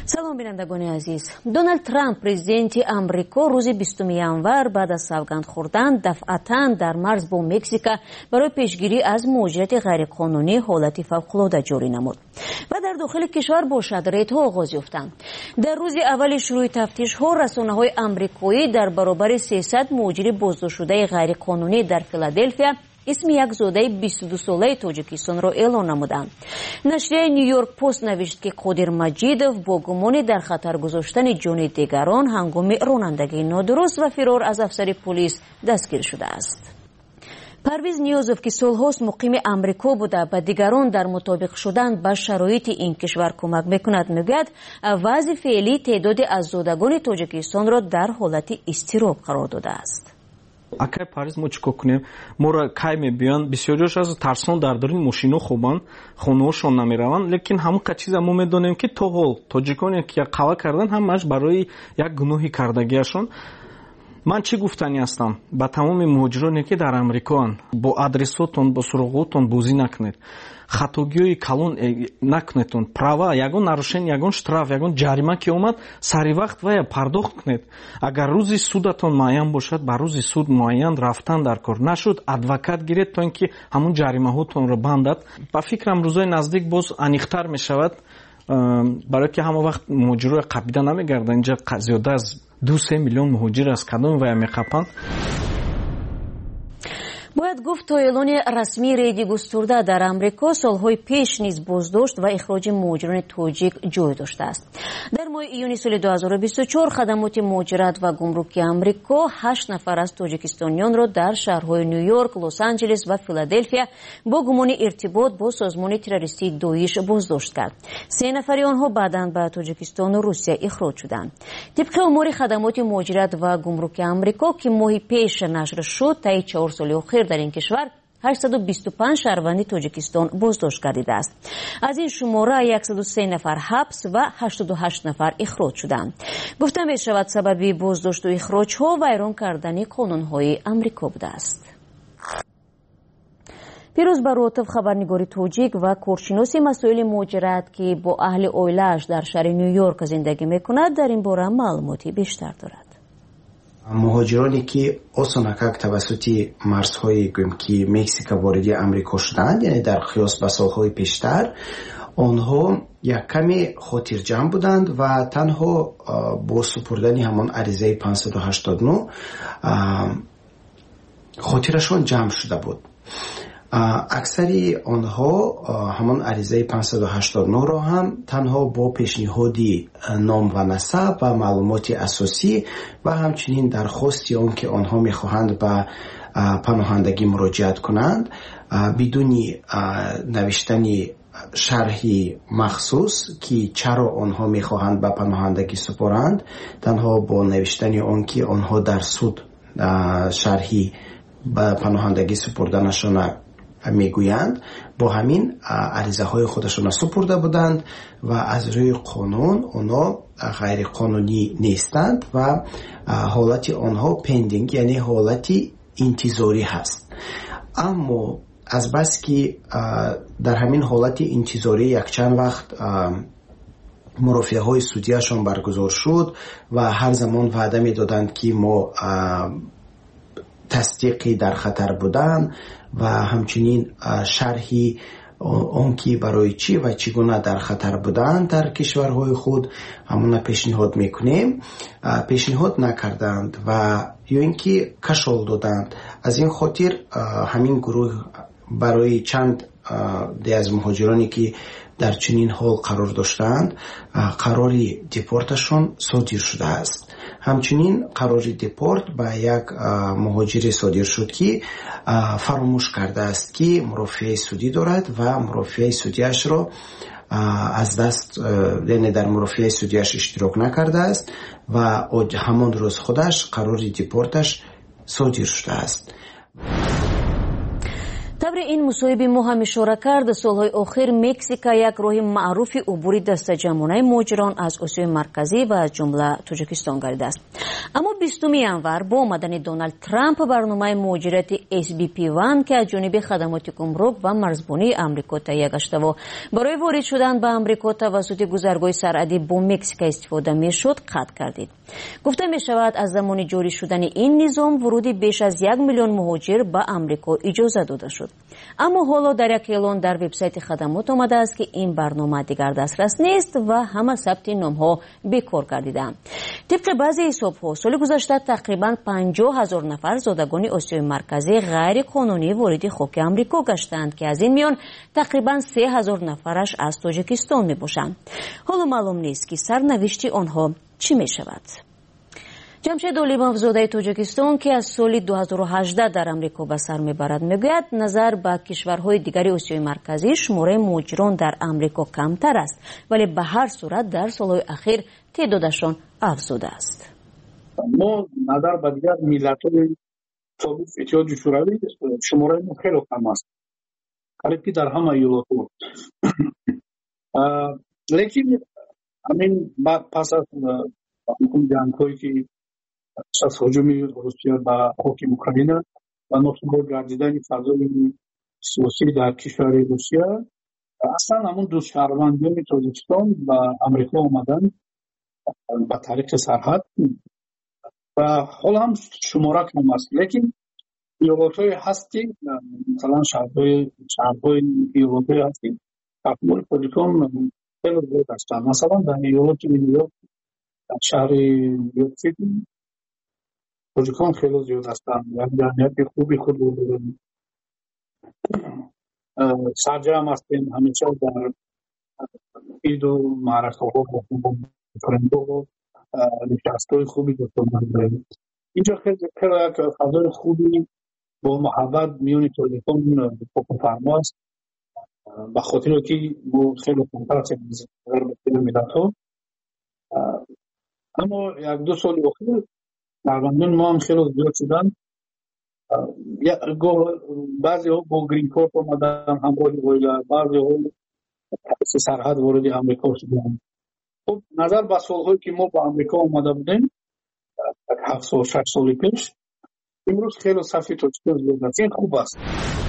салом бинандагони азиз. Дональд Трамп президенти Амрико рӯзи бистуми январ баъд аз савганд хӯрдан дафъатан дар марз бо Мексика барои пешгирӣ аз муҳоҷирати ғайриқонунӣ ҳолати фавқулода ҷорӣ намуд ва дар дохили кишвар бошад рейдҳо оғоз ёфтанд. дар рӯзи аввали шурӯъи тафтишҳо расонаҳои амрикоӣ дар баробари сесад муҳоҷири боздоштшудаи ғайриқонунӣ дар Филаделфия исми як зодаи бисту ду солаи Тоҷикистонро эълон намуданд. Нашрияи Нью-Йорк Пост навишт ки Қодир Маҷидов бо гумони дар хатар гузоштани ҷони дигарон ҳангоми ронандагии нодуруст ва фирор аз афсари полис дастгир шудааст. Парвиз Ниёзов ки солҳост муқими Амрико буда ба дигарон дар мутобиқ шудан ба шароити ин кишвар кӯмак мекунад, мегӯяд вазъи феълӣ теъдоди аззодагони Тоҷикистонро дар ҳолати изтироб қарор додааст. акай париз мо чӣ кор кунем? моро кай мебиёнд, бисёриёш аз тарсон дар дори мошино хобанд, хонаҳошон намераванд, лекин ҳамон ка чиза мо медонем ки то ҳол тоҷиконе ки қава кардан ҳамааш барои як гуноҳи кардагиашон. ман чӣ гуфтанӣ ҳастам ба тамоми муҳоҷироне ки дар амрикоанд? бо адресотон, бо суроғотон бозӣ накунед, хатогиҳои калон накунедтон, права ягон нарушение, ягон штраф, ягон ҷарима ки омад сари вақт вая пардохт кунед. агар рӯзи судатон муайян бошад, ба рӯзи суд муайян рафтан дар кор, нашуд адвокат гиред то ин ки ҳамон ҷаримаҳотонро бандад. ба фикрам рӯзои наздик боз аниқтар мешавад, барое ки ҳама вақт муҳоҷирои қабида намегарданд. инҷа зиёда аз ду се миллион муҳоҷир аз кадоми вая меқапанд. бояд гуфт то эълони расмии рейди густурда дар Амрико солҳои пеш низ боздошт ва ихроҷи муҳоҷирони тоҷик ҷой доштааст. дар моҳи июни соли ду ҳазору бисту чор хадамоти муҳоҷират ва гумруки Амрико ҳашт нафар аз тоҷикистонёнро дар шаҳрҳои Нью-Йорк, Лос-Анҷелес ва Филаделфия бо гумони иртибот бо созмони террористии Доиш боздошт кард. се нафари онҳо баъдан ба Тоҷикистону Русия ихроҷ шуданд. тибқи омори хадамоти муҳоҷират ва гумруки Амрико ки моҳи пеш нашр шуд, таи чор соли охир дар ин кишвар ҳаштсаду бисту панҷ шаҳрванди Тоҷикистон боздошт гардидааст. аз ин шумора яксаду се нафар ҳабс ва ҳаштоду ҳашт нафар ихроҷ шуданд. гуфта мешавад сабаби боздошту ихроҷҳо вайрон кардани қонунҳои Амрико будааст. пирӯз Баротов, хабарнигори тоҷик ва коршиноси масоили муҳоҷират ки бо аҳли оилааш дар шаҳри Нью-Йорк зиндагӣ мекунад, дар ин бора маълумоти бештар дорад. муҳоҷироне ки осонакак тавассути марзҳои гӯем ки Мексика вориди Амрико шуданд, яъне дар қиёс ба солҳои пештар, онҳо як каме хотирҷамъ буданд ва танҳо бо супурдани ҳамон аризаи панҷсаду ҳаштоду нӯ хотирашон ҷамъ шуда буд. аксари онҳо ҳамон аризаи панҷсаду ҳаштоду нӯро ҳам танҳо бо пешниҳоди ном ва насаб ва маълумоти асосӣ ва ҳамчунин дархости он ки онҳо мехоҳанд ба паноҳандагӣ муроҷиат кунанд, бидуни навиштани шарҳи махсус ки чаро онҳо мехоҳанд ба паноҳандагӣ супоранд, танҳо бо навиштани он ки онҳо дар суд шарҳи ба паноҳандагӣ супурданашона мегӯянд, бо ҳамин аризаҳои худашона супурда буданд ва аз рӯи қонун онҳо ғайриқонунӣ нестанд ва ҳолати онҳо пендинг, яъне ҳолати интизорӣ ҳаст. аммо азбаски дар ҳамин ҳолати интизорӣ якчанд вақт мурофиаҳои судияшон баргузор шуд ва ҳар замон ваъда медоданд ки мо тасдиқи дар хатар будан ва ҳамчунин шарҳи он ки барои чӣ ва чӣ гуна дар хатар буданд дар кишварҳои худ ҳамона пешниҳод мекунем, пешниҳод накарданд ва ё ин ки кашол доданд. аз ин хотир ҳамин гурӯҳ барои чанд де аз муҳоҷироне ки дар чунин ҳол қарор доштаанд, қарори депорташон содир шудааст. ҳамчунин қарори депорт ба як муҳоҷире содир шуд ки фаромӯш кардааст ки мурофиаи судӣ дорад ва мурофиаи судиашро аз даст, яъне дар мурофиаи судиаш иштирок накардааст ва ҳамон рӯз худаш қарори депорташ содир шудааст. табри бори ин мусоҳиби мо ҳам ишора кард, солҳои охир Мексика як роҳи маъруфи убури дастаҷамонаи муҳоҷирон аз Осиёи марказӣ ва аз ҷумла Тоҷикистон гардидааст. аммо бистуми январ бо омадани Доналд Трамп барномаи муҳоҷирати эс би пи один ки аз ҷониби хадамоти гумрук ва марзбонии амрико таҳия гаштаву барои ворид шудан ба амрико тавассути гузаргоҳи сарҳадӣ бо Мексика истифода мешуд, қатъ гардид. гуфта мешавад аз замони ҷорӣ шудани ин низом вуруди беш аз як миллион муҳоҷир ба амрико иҷоза дода шуд. аммо ҳоло дар як эълон дар вебсайти хадамот омадааст ки ин барнома дигар дастрас нест ва ҳама сабти номҳо бекор гардидаанд. тибқи баъзе ҳисобҳо соли гузашта тақрибан панҷоҳ ҳазор нафар зодагони осиёи марказӣ ғайриқонунӣ вориди хоки амрико гаштанд ки аз ин миён тақрибан се ҳазор нафараш аз тоҷикистон мебошанд. ҳоло маълум нест ки сарнавишти онҳо чӣ мешавад. ҷамшед олимов зодаи тоҷикистон ки аз соли ду ҳазору ҳаждаҳ дар амрико ба сар мебарад мегӯяд назар ба кишварҳои дигари осиёи марказӣ шумораи муҳоҷирон дар амрико камтар аст, вале ба ҳар сурат дар солҳои ахир теъдодашон афзудааст. мо назар ба дигар миллатҳои собиқ иттиҳоди шӯравӣ шумораи мо хеле кам аст, қариб ки дар ҳама иёлотҳо. лекин ҳамин пас аз ҷангҳое ки аз ҳуҷуми Русия ба хоки Украина ва носубот гардидани фазои сиёсӣ дар кишвари Русия, аслан ҳамун ду шаҳрвандони Тоҷикистон ба Амрико омаданд ба тариқи сарҳад ва ҳол ҳам шумора кам аст. лекин иёлотҳое ҳаст ки масалан шаҳрҳои шаҳрҳои иёлотҳое ҳаст ки таҳвили Тоҷикон хеле зиёд ҳастанд. масалан дар иёлоти Нью-Йорк, дар шаҳри Нью-Йорк Сити тоҷикон хеле зиёд ҳастанд. як ҷамъияти хуби худ дорем. сарҷам ҳастем ҳамеша дар иду маъракаҳо френдҳо нишастҳои хуби дошта дорем. инҷо хеле як фазои хуби бо муҳаббат миёни тоҷикон фокуфармо аст, ба хотире ки мо хеле контактем дар миллатҳо. аммо як ду соли охир шаҳрвандони мо ҳам хеле зиёд шуданд. баъзеҳо бо грин корт омадан ҳамроҳи оила, баъзеҳо тариқи сарҳад вориди амрико шуданд. хуб назар ба солҳое ки мо ба амрико омада будем ҳафт сол шаш соли пеш, имрӯз хеле сафи тоҷикон зиёд аст. ин хуб аст.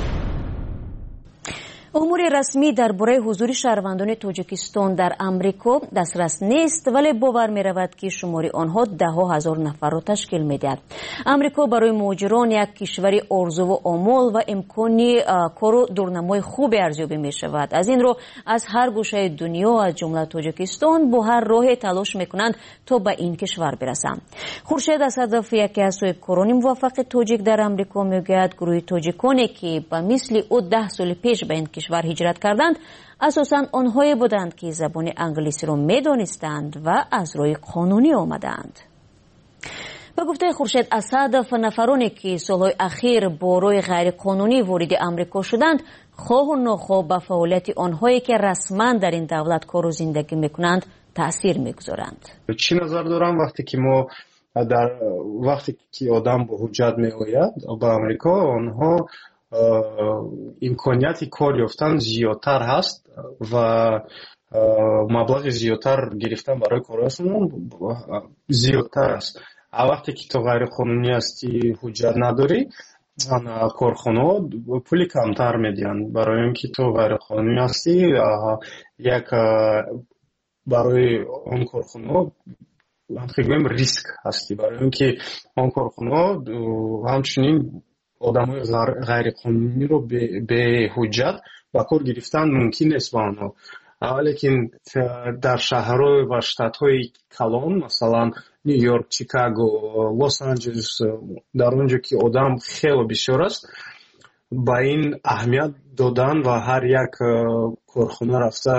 умури расмӣ дар бораи ҳузури шаҳрвандони тоҷикистон дар амрико дастрас нест, вале бовар меравад ки шумори онҳо даҳҳо ҳазор нафарро ташкил медиҳад. амрико барои муҳоҷирон як кишвари орзуву омол ва имкони кору дурнамои хубе арзёбӣ мешавад. аз ин рӯ аз ҳар гӯшаи дунё аз ҷумла тоҷикистон бо ҳар роҳе талош мекунанд то ба ин кишвар бирасанд. хуршед асадов, яке аз соҳибкорони муваффақи тоҷик дар амрико, мегӯяд гурӯҳи тоҷиконе ки ба мисли ӯ даҳ соли пеш ба ин кишвар ҳиҷрат карданд, асосан онҳое буданд ки забони англисиро медонистанд ва аз роҳи қонунӣ омаданд. ба гуфтаи хуршед асадов, нафароне ки солҳои ахир бо роҳи ғайриқонунӣ вориди амрико шуданд, хоҳу нохоҳ ба фаъолияти онҳое ки расман дар ин давлат кору зиндагӣ мекунанд таъсир мегузоранд. чӣ назар дорам вақте ки мо дар вақте ки одам бо ҳуҷҷат меояд ба амрико, онҳо имконияти кор ёфтан зиёдтар ҳаст ва маблағи зиёдтар гирифтан барои корашон зиёдтар аст. а вақте ки то ғайриқонунӣ ҳастӣ, ҳуҷҷат надорӣ, корхонаҳо пули камтар медиҳанд, барои ин ки то ғайриқонунӣ ҳастӣ, як барои он корхонаҳо гӯем риск ҳастӣ, барои ин ки он корхонаҳо ҳамчунин одамои ғайриқонуниро беҳуҷҷат ба кор гирифтан мумкин нест ба онҳо. лекин дар шаҳрҳо ва штатҳои калон, масалан Нью-Йорк, Чикаго, Лос-Анҷелес, дар он ҷо ки одам хеле бисёр аст, ба ин аҳамият додан ва ҳар як корхона рафта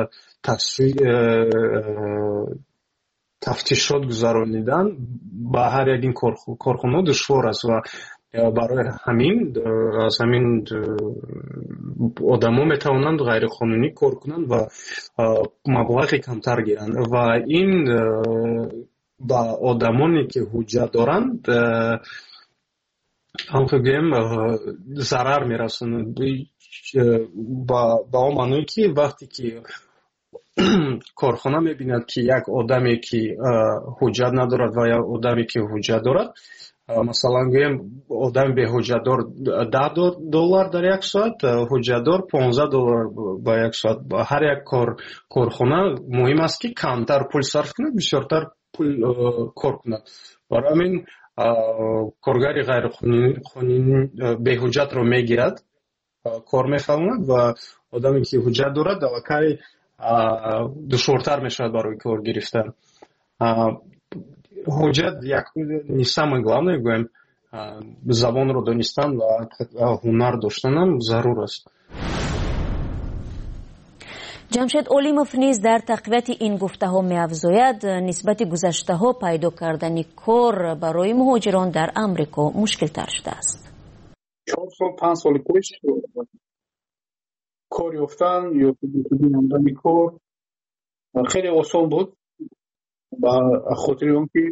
тафтишот гузаронидан ба ҳар як ин корхона душвор аст ва барои ҳамин аз ҳамин одамо метавонанд ғайриқонунӣ кор кунанд ва маблағи камтар гиранд ва ин ба одамоне ки ҳуҷҷат доранд همونطور گیم ضرر میرسونه با با اون معنی که وقتی که کارخانه میبیند که یک آدمی که حجت ندارد و یا آدمی که حجت دارد، مثلا گیم آدم به حجت دار ده دلار در یک ساعت، حجت دار پانزده دلار با یک ساعت. با هر یک کار کارخانه مهم است که کمتر پول صرف کند، بسیارتر پول کار کند. برای همین کارگری غیر قانونی به حجت رو میگیرد، کار میفهمد و آدمی که حجت دارد کاری دشوارتر میشود برای کار گرفتن. حجت یک نیستم главное گویم زبان رو دانستن و هنر داشتن هم ضرور است. جمشید اولیموف نیز در تقویت این گفته ها می افزاید نسبت گذشته ها پیدا کردن کار برای مهاجران در امریکا مشکل تر شده است. چهار سال پنج سال پیش کار یافتن یا نمودن کار خیلی آسان بود و خاطر اون که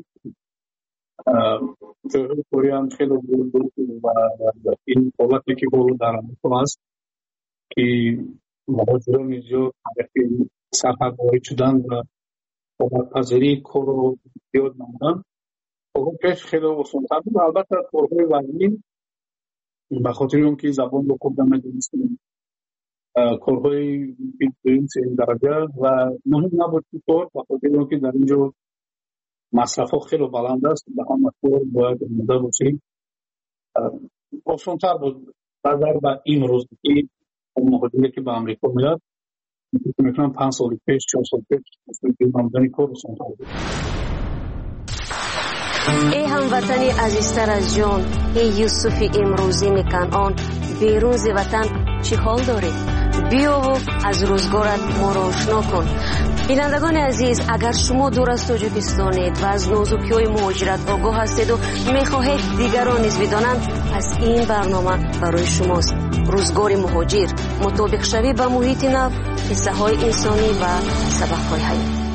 جای کاری هم خیلی بود و این حالتی که بود در امریکا است که مهاجران زیاد سرحدواری شدن و پذیری کار رو زیاد نمودن. اون پیش خیلی آسان‌تر بود. البته کارهای وزنی به خاطر اون که زبان رو خوب نمی‌دونستیم، کارهای این سه درجه و مهم نبود که کار به خاطر اون که در اینجا مصرف ها خیلی بلند است، به همه کار باید مدد باشیم. آسان‌تر بود نظر به این روز که مهاجری که به امریکا میاد میتونم پنج سال پیش چهار سال پیش نمودن کار آسان‌تر بود. ای هموطنی عزیزتر از جان، ای یوسفی امروزی میکنان، بیرون ز وطن چی حال داری؟ بیا و از روزگارت ما را آشنا کن. بینندگان عزیز، اگر شما دور از تاجیکستانید و از نازکی‌های مهاجرت آگاه هستید و میخواهید دیگران نیز بدانند، پس این برنامه برای شماست. روزگار مهاجر، مطابق شوی به محیط نو، قصه های انسانی و سبق های حیات.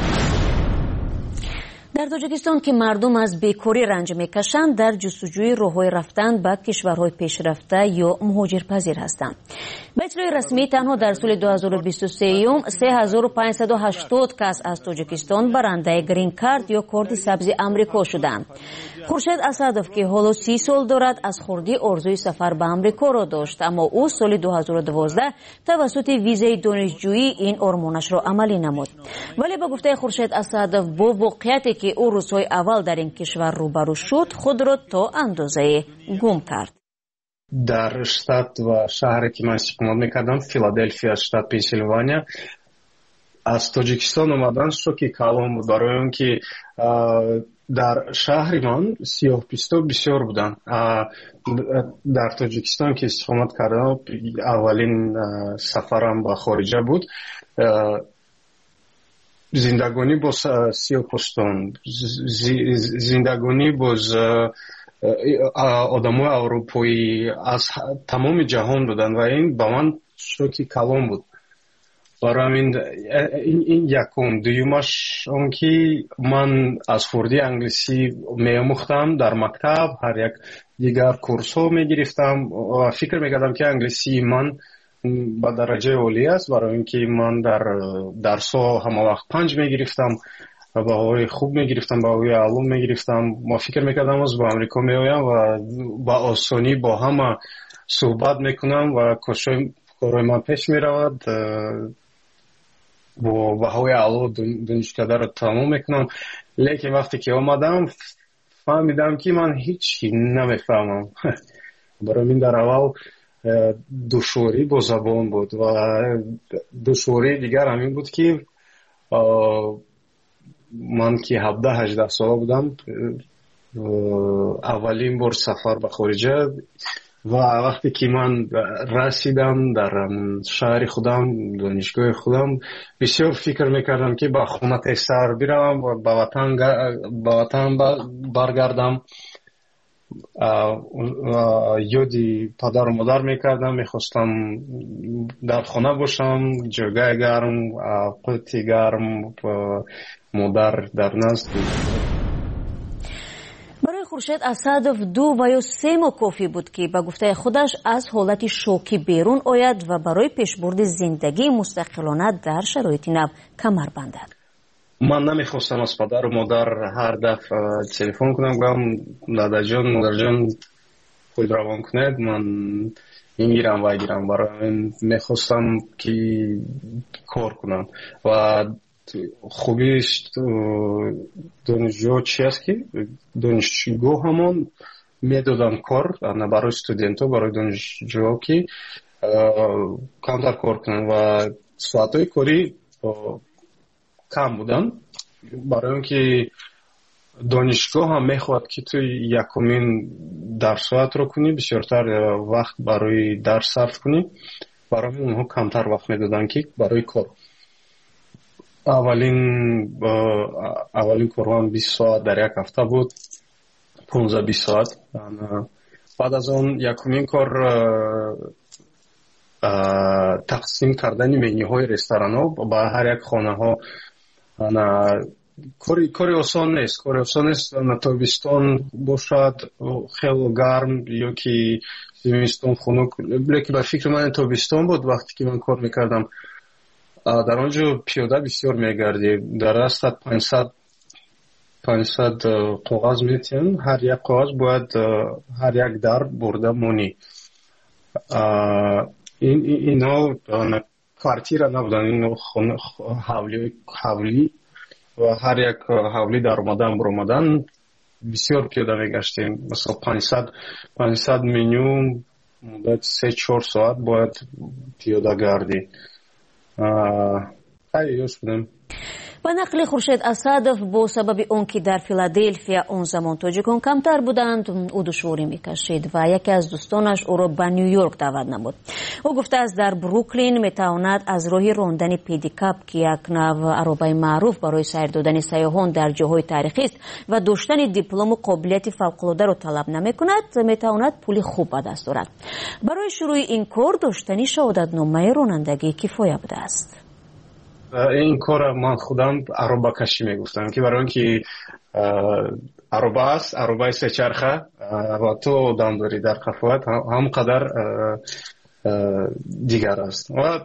در تاجیکستان که مردم از بیکاری رنج میکشند، در جستجوی راه‌های رفتن به کشورهای پیشرفته یا مهاجرپذیر هستند. به اطلاع رسمی تنها در سال دو هزار و بیست و سه سه هزار و پانصد و هشتاد کس از تاجیکستان برنده گرین کارت یا کارت سبز امریکا شدند. خورشید اسدов که حالا سی سال دارد از خردی آرزوی سفر به امریکا را داشت، اما او سال دو هزار و دوازده توسط ویزای دانشجویی این آرمانش را عملی نمود. ولی به گفته خورشید اسدов با واقعیتی که او روزهای اول در این کشور روبرو شد، خود را تا اندازه گم کرد. در شتات و شهری که من استقامت میکردم، فیلادلفیا، شتات پنسیلوانیا، از تاجیکستان اومدن شوکی کلام بود، برای اون که در شهری من سیاه پوستا بسیار بودن. در تاجیکستان که استقامت کردم، اولین سفرم به خارجه بود. زندگانی با سیاه پوستان، زندگانی با آدمای اروپایی از تمام جهان بودن و این با من شوکی کلام بود. برای همین این, این یکم. دویمش اون که من از خردی انگلیسی میاموختم در مکتب، هر یک دیگر کورس ها میگرفتم و فکر میکردم که انگلیسی من با درجه عالی است، برای اینکه من در درس ها همه وقت پنج میگرفتم، باهای خوب میگرفتم، باهای علوم میگرفتم. ما فکر میکردم از با امریکا میایم و با آسانی با همه صحبت میکنم و کارهای من پیش میرود و باهای علوم دانشکده رو تمام میکنم. لیکن وقتی که آمدم فهمیدم که من هیچی نمیفهمم. برای من در اول دشواری با زبان بود و دشواری دیگر همین بود که من که هفده هجده ساله بودم، اولین بار سفر به خارجه و وقتی که من رسیدم در شهر خودم، دانشگاه خودم، بسیار فکر میکردم که با خونه سر بیروم و به وطن به وطن برگردم. یادی پدر و مادر میکردم، میخواستم در خانه باشم، جایگاه گرم، قوتی گرم، مادر در نزد. خورشید اسدов دو و یا سه ماه کافی بود که به گفته خودش از حالت شوکی بیرون آید و برای پیشبرد زندگی مستقلانه در شرایط نو کمر بندد. من نمیخواستم از پدر و مادر هر دفعه تلفن کنم گفتم دادا جان مادر جان خود روان کنید من میگیرم و گیرم برای من میخواستم که کار کنم و خوبیش دانشجو چی است که دانشجو همون میدادن کار برای استودنت ها برای دانشجو که کمتر کار کنن و ساعتهای کاری کم بودن برای اینکه دانشگاه هم میخواد که تو یکمین درس ساعت رو کنی بسیارتر وقت برای درس صرف کنی برای اونها کمتر وقت میدادن که برای کار اولین اولین کارم بیست ساعت در یک هفته بود پانزده بیست ساعت بعد از اون یکمین کار تقسیم کردن منیوهای رستوران ها با هر یک خانه ها کاری کاری آسان نیست کاری آسان نیست تابستان باشد خیلی گرم یا که زمستان خنک لیکن به فکر من تابستان بود وقتی که من کار میکردم در آنجا پیاده بسیار میگردی در راست پانصد پانصد کاغذ میتین هر یک کاغذ باید هر یک در برده مونی این اینا کارتیرا نبودن این حولی حولی و هر یک حولی در اومدن بر اومدن بسیار پیاده میگشتیم مثلا پانصد پانصد منیو مدت سه چهار ساعت باید پیاده گردی ایوش بودم. با نقل خورشید اسدов با سبب اون که در فیلادلفیا اون زمان تاجیکان کمتر بودند او دشواری میکشید و یکی از دوستانش او را به نیویورک دعوت نمود. او گفته است در بروکلین میتواند از راه راندن پدیکاپ که یک نوع عربه معروف برای سیر دادن سیاحان در جاهای تاریخی است و داشتن دیپلم و قابلیت فوق‌العاده را طلب نمیکند میتواند پول خوب به دست آورد. برای شروع این کار داشتن شهادتنامه رانندگی کفایه بوده است. این کار من خودم عربه کشی میگفتم که برای اینکه عربه است عربه سه چرخه و تو دم داری در قفوت هم قدر دیگر است و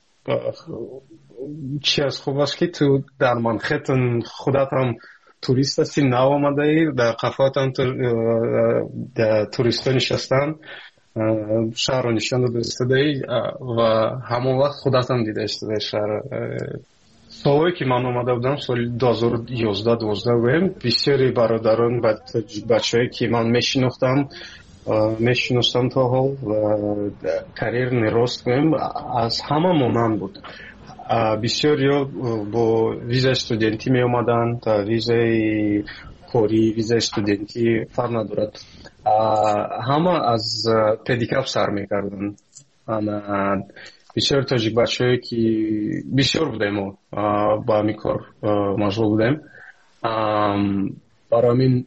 چی از خوب است که تو در منخیتن خودت هم توریست هستی نو آمده ای در قفوت هم توریست ها نشستن شهر رو نشان داده استده و همون وقت خودت هم دیده استده شهر سالهایی که من اومده بودم سال دو هزار و یازده دوازده بودم بسیاری برادران بچه هایی که من میشناختم میشناختم تا حال و کریر نراست بودم از همه مانند بود بسیاری با ویزا استودنتی می اومدن تا ویزا کاری ویزا استودنتی فرق ندارد همه از پدیکاپ سر میکردن بسیار تاجیک بچه هایی که بسیار بودیم با همی کار مشغول بودیم برای همین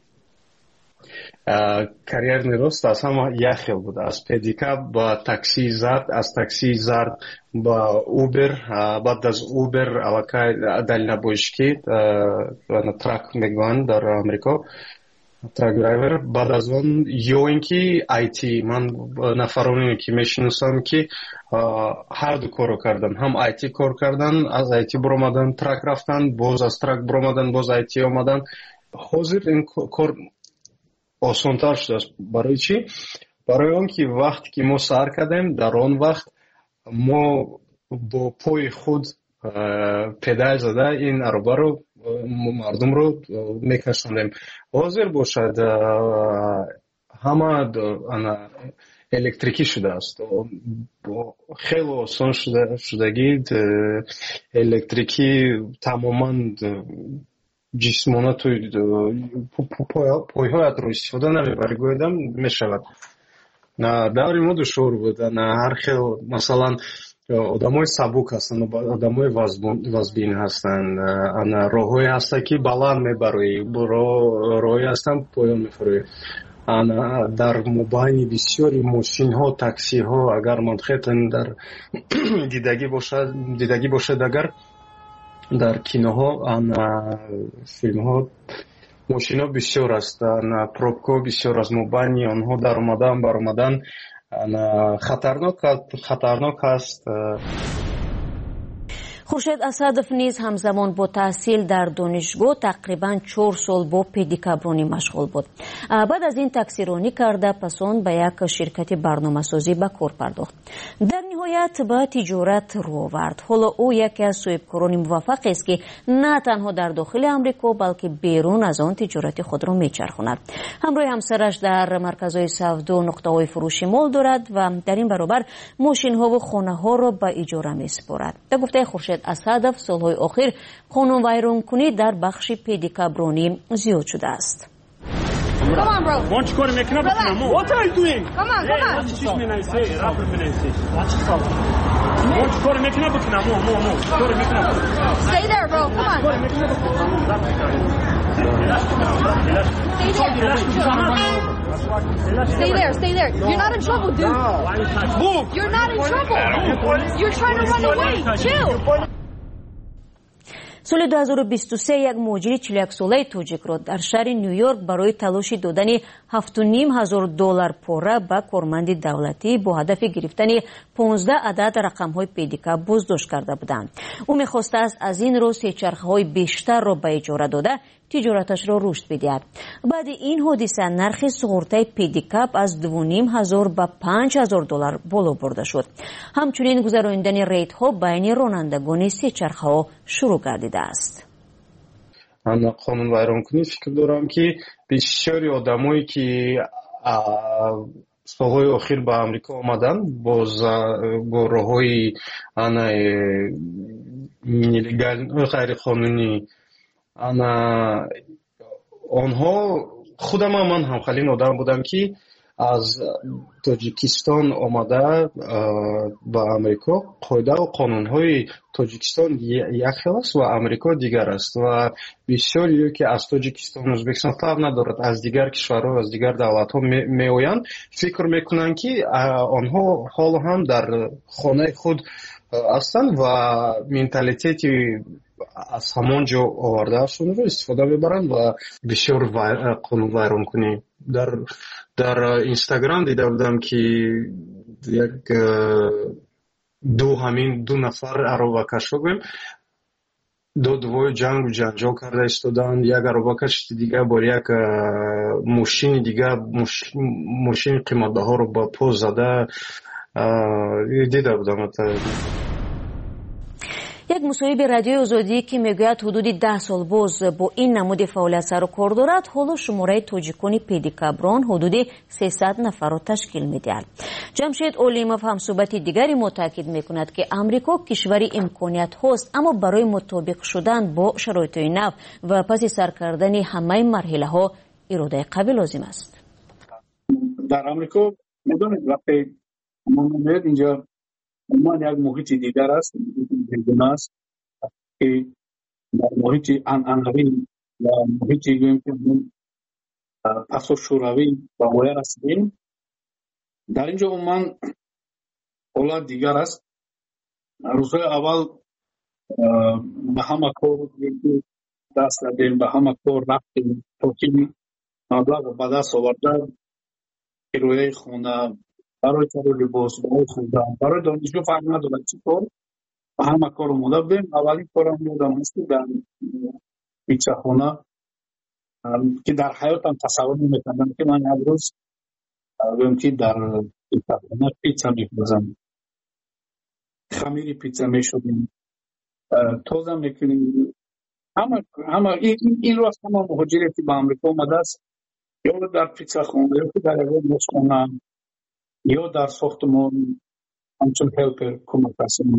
کریر نیروست از همه یک خیل بود از پدیکاپ با تاکسی زرد از تاکسی زرد با اوبر بعد از اوبر علاقه دل نبوشکی ترک میگوان در امریکا ترک درایور بعد از اون یا اینکه آیتی من نفرانی که میشناسم که هر دو کارو کردن هم آیتی کار کردن از آیتی برآمدن ترک رفتن باز از ترک برآمدن باز آیتی آمدن حاضر این کار آسان‌تر شده برای چی برای اون که وقتی که ما سر کردیم در آن وقت ما با پای خود پدال زده این عربه رو مردم رو میکشوندیم حاضر باشد همه الکتریکی شده است خیلی آسان شده شدگی الکتریکی تماما جسمانه توی پایهایت رو استفاده نمیبری گویدم میشود نه دوری ما دشوار بود نه هر خیلی مثلا آدمای سبک هستن آدمای وزبین هستن انا راههای هسته که بلند میبروی راههای هستن پایان میفروی انا در مبین بسیاری ماشین ها تاکسی ها اگر منطقه در دیدگی باشد دیدگی باشد اگر در کینوها انا فیلم ها мошино бисёр аст, пробко бисёр аст, мобайни онҳо дар омадан баромадан хатарнок аст. хуршед асадов низ ҳамзамон бо таҳсил дар донишгоҳ тақрибан чор сол бо педикабронӣ машғул буд. баъд аз ин таксиронӣ карда пасон ба як ширкати барномасозӣ ба кор пардохт. дар ниҳоят ба тиҷорат рӯ овард. ҳоло ӯ яке аз соҳибкорони муваффақест ки на танҳо дар дохили амрико балки берун аз он тиҷорати худро мечархонад. ҳамроҳи ҳамсараш дар марказҳои савдо нуқтаҳои фурӯши мол дорад ва дар ин баробар мошинҳову хонаҳоро ба иҷора месупорад. ба гуфтаи хуршед асадов солҳои охир қонунвайронкунӣ дар бахши педикабронӣ зиёд шудааст. Come on, bro. Won't you go to make up? What are you doing? Come on, come on. Won't you go to make up? More, more, more. Go to make up. Stay there, bro. Come on. Stay there. Stay there, stay there. You're not in trouble, dude. Move. You're not in trouble. You're trying to run away. Chill. соли ду ҳазору бисту се як муҳоҷири чилу як солаи тоҷикро дар шаҳри ню-йорк барои талоши додани ҳафту ним ҳазор доллар пора ба корманди давлатӣ бо ҳадафи гирифтани понздаҳ адад рақамҳои педикаб боздошт карда буданд. ӯ мехостааст аз ин роҳ сечархаҳои бештарро ба иҷора дода тиҷораташро рушд бидиҳад. баъди ин ҳодиса нархи суғуртаи педикаб аз ду ним ҳазор ба панҷ ҳазор доллар боло бурда шуд. ҳамчунин гузарондани рейдҳо байни ронандагони сечархаҳо шурӯъ гардидааст. қонунвайронкунӣ фикр дорам ки бисёри одамое ки солҳои охир ба амрико омадан бо роҳҳои ғайриқонунӣ ана онҳо худам ман ҳам халин одам будам ки аз тоҷикистон омада ба амрико қоидау қонунҳои тоҷикистон як хел аст ва амрико дигар аст ва бисёриё ки аз тоҷикистон ӯзбекистон фарқ надорад аз дигар кишварҳо аз дигар давлатҳо меоянд фикр мекунанд ки онҳо ҳоло ҳам дар хонаи худ ҳастанд ва менталитети аз ҳамон ҷо овардаашонро истифода мебаранд ва бисёр қонунвайронкунӣ дар дар инстаграм дида будам ки як ду ҳамин ду нафар аробакашҳо гӯем додувои ҷангу ҷанҷол карда истоданд. як аробакаш дигар бо як мошини дигар мошини қиматбаҳоро ба по зада дида будам. як мусоҳиби радиои озодӣ ки мегӯяд ҳудуди даҳ сол боз бо ин намуди фаъолият сару кор дорад, ҳоло шумораи тоҷикони педикаброн ҳудуди сесад нафарро ташкил медиҳад. ҷамшед олимов ҳамсӯҳбати дигари мо таъкид мекунад ки амрико кишвари имкониятҳост, аммо барои мутобиқ шудан бо шароитҳои нав ва паси сар кардани ҳамаи марҳилаҳо иродаи қавӣ лозим аст. дар амрико медонед вақте мо меояд инҷо умуман як муҳити дигар аст, бегуна аст ки дар муҳити анъанавӣ ва муҳити гӯем ки пасу шӯравӣ ба воя расидем. дар ин ҷо умуман ҳолат дигар аст. рӯзҳои аввал ба ҳама кор даст дадем, ба ҳама кор рафтем то ки маблағро ба даст оварда кирояи хона, барои каро либос, барои хӯрдан, барои донишгоҳ фарқ надорад чӣ кор, ба ҳама кор омода будем. аввалин корам ёдам аст ки дар питсахона ки дар ҳаётам тасаввур наметавонам ки ман як рӯз гӯем ки дар питсахона питса мепазам, хамири питса мешудем, тоза мекунем. ҳама ин ро аст ҳама муҳоҷире ки ба амрико омадааст ё дар питсахона ё ки дар ягон мошхона ё дар сохтмон ҳамчун ҳелпер кӯмакрасон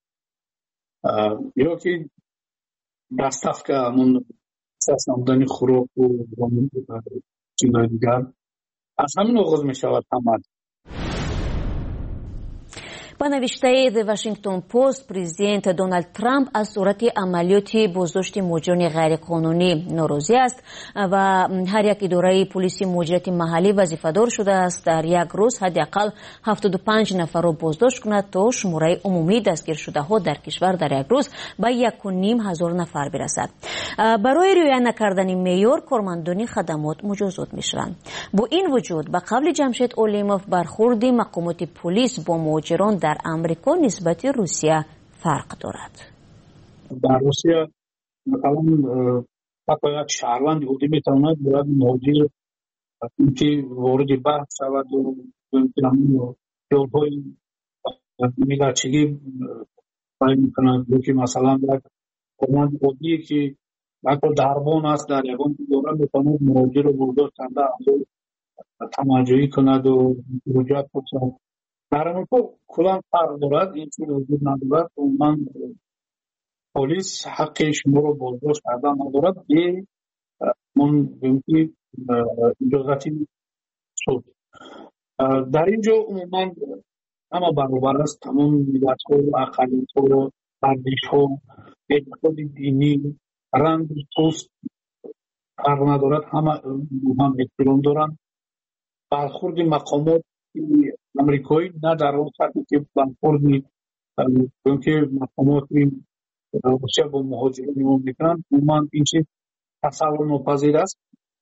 ё ки даставка ҳамон намудани хӯроку чизои дигар аз ҳамин оғоз мешавад ҳама. با نوشته The Washington Post پرزیدنت دونالد ترامپ از صورت عملیات بازداشت مهاجران غیرقانونی ناراضی است و هر یک اداره پلیس مهاجرت محلی وظیفه‌دار شده است در یک روز حداقل هفتاد و پنج نفر را بازداشت کند تا شماره عمومی دستگیر شده ها در کشور در یک روز به یک و نیم هزار نفر برسد. برای رعایت نکردن معیار کارمندان خدمات مجازات می‌شوند. با این وجود به قول جمشید اولیموف برخورد مقامات پلیس با مهاجران در امریکا نسبت روسیه فرق دارد. در روسیه مثلا حتی یک شهروند یهودی میتواند باید مهاجر که وارد بحث شود و یادهای میلچگی باید میکند که مثلا یک کارمند یهودی که حتی دربان است در یکان دوره میتواند مهاجر رو برداشت کرده تماجایی کند و حجت بکنه. در امریکا کلان فرق دارد، این چیز وجود ندارد. من پلیس حق شما رو بازداشت کردن ندارد به من بمکی اجازتی شد. در اینجا عموما همه برابر است، تمام ملت ها، اقلیت ها، ارزش ها، اعتقاد دینی، رنگ پوست فرق ندارد، همه هم احترام دارند. برخورد مقامات امریکایی نه در اون سطحی که برخورد که مقامات روسیه با مهاجرین میکنند، عموما این چیز تصور ناپذیر است.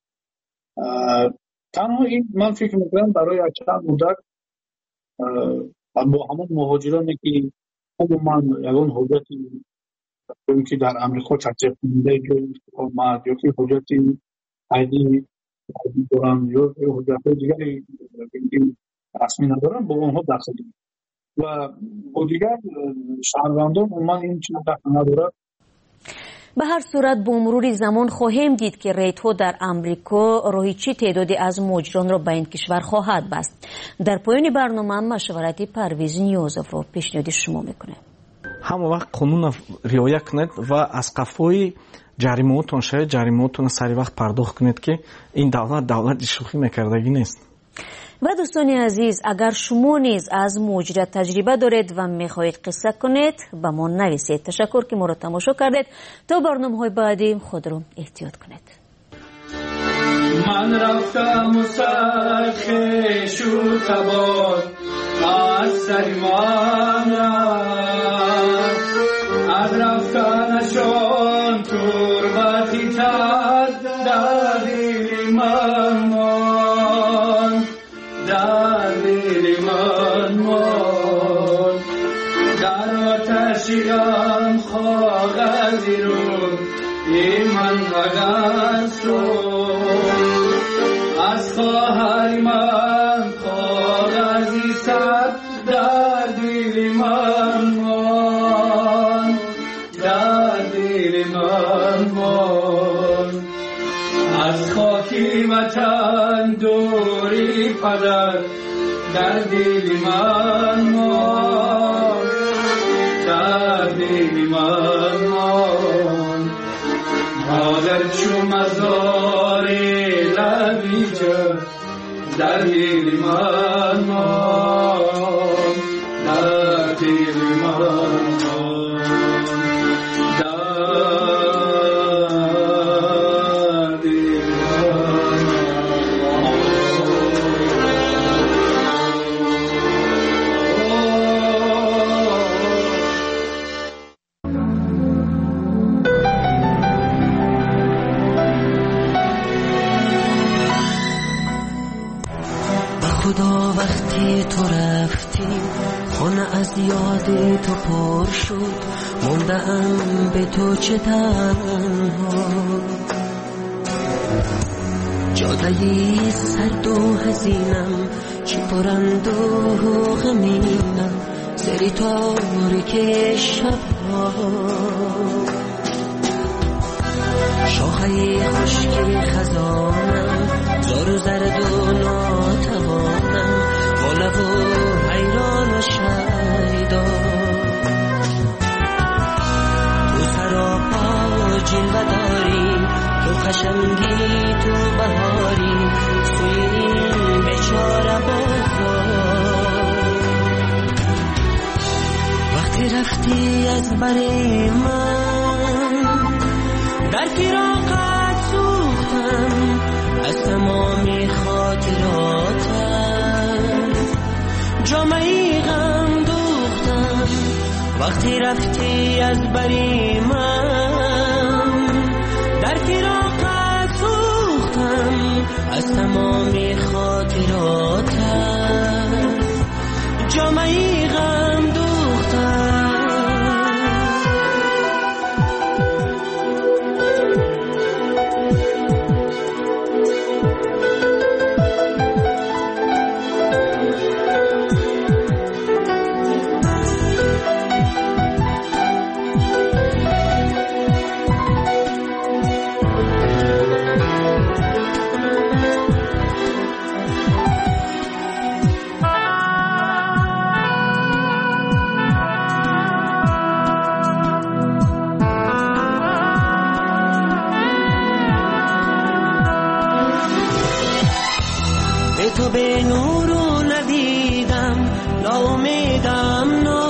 تنها این من فکر میکنم برای چند مدت با همون مهاجرانی که عموما یگان حجتی که در امریکا تطبیق کننده جای اقامت یا که حجتی عیدی دارن یا حجت دیگری رسمی ندارن با اونها دخلی و با دیگر شهروندان عموما این چیز دخل ندارد. به هر صورت با مرور زمان خواهیم دید که ریت‌ها در امریکا راهی چه تعدادی از مهاجران را به این کشور خواهد بست. در پایان برنامه مشورت پرویز نیازов را پیشنهاد شما میکنه. همه وقت قانون رعایت کنید و از قفای جریمه‌تون شاید جریمه‌تون سری وقت پرداخت کنید که این دولت دولت شوخی میکردگی نیست. و دوستان عزیز، اگر شما نیز از مهاجرت تجربه دارید و میخواهید قصه کنید به ما نویسید. تشکر که ما را تماشا کردید. تا برنامه‌های بعدی خود را احتیاط کنید. من رفتم و سرخش و تباد از سریمان از رفتنشان تربتی تد در دل من مان در دل من مان در آتشیم کاغذی رو من اگر از خواهر من کاغذی سر در دل من مان در دل من مان از خاکی وطن دوری پدر در دل من مان در دل من مان مادر چو مزار لبیجه در دل من مان در دل من مان در دل خدا وقتی تو رفتی خانه از یاد تو پر شد موندم به تو چه تنها جادهی سرد و حزینم چی پرند و غمینم سری تاریک شبها شاخه خشکی خزانم زار و زرد و ناتوانم بالا و حیران و شیدا تو سراپا جلوه داری تو خشمگی تو بهاری سوی این بیچاره بهار وقتی رفتی از بری من در فراقت سوختم از تمامی خاطراتت جامعی غم دوختم وقتی رفتی از بری من در فراقت سوختم از تمامی خاطراتت جامعی غم دوختم تو به نور رو ندیدم ناامیدم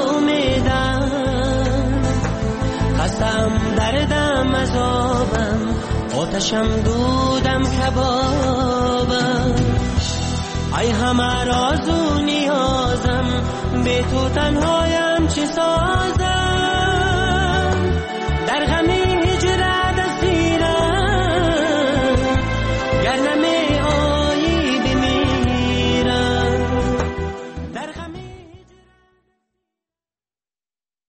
ناامیدم خستم دردم عذابم آتشم دودم کبابم ای همه راز و نیازم به تو تنهایم چه سازم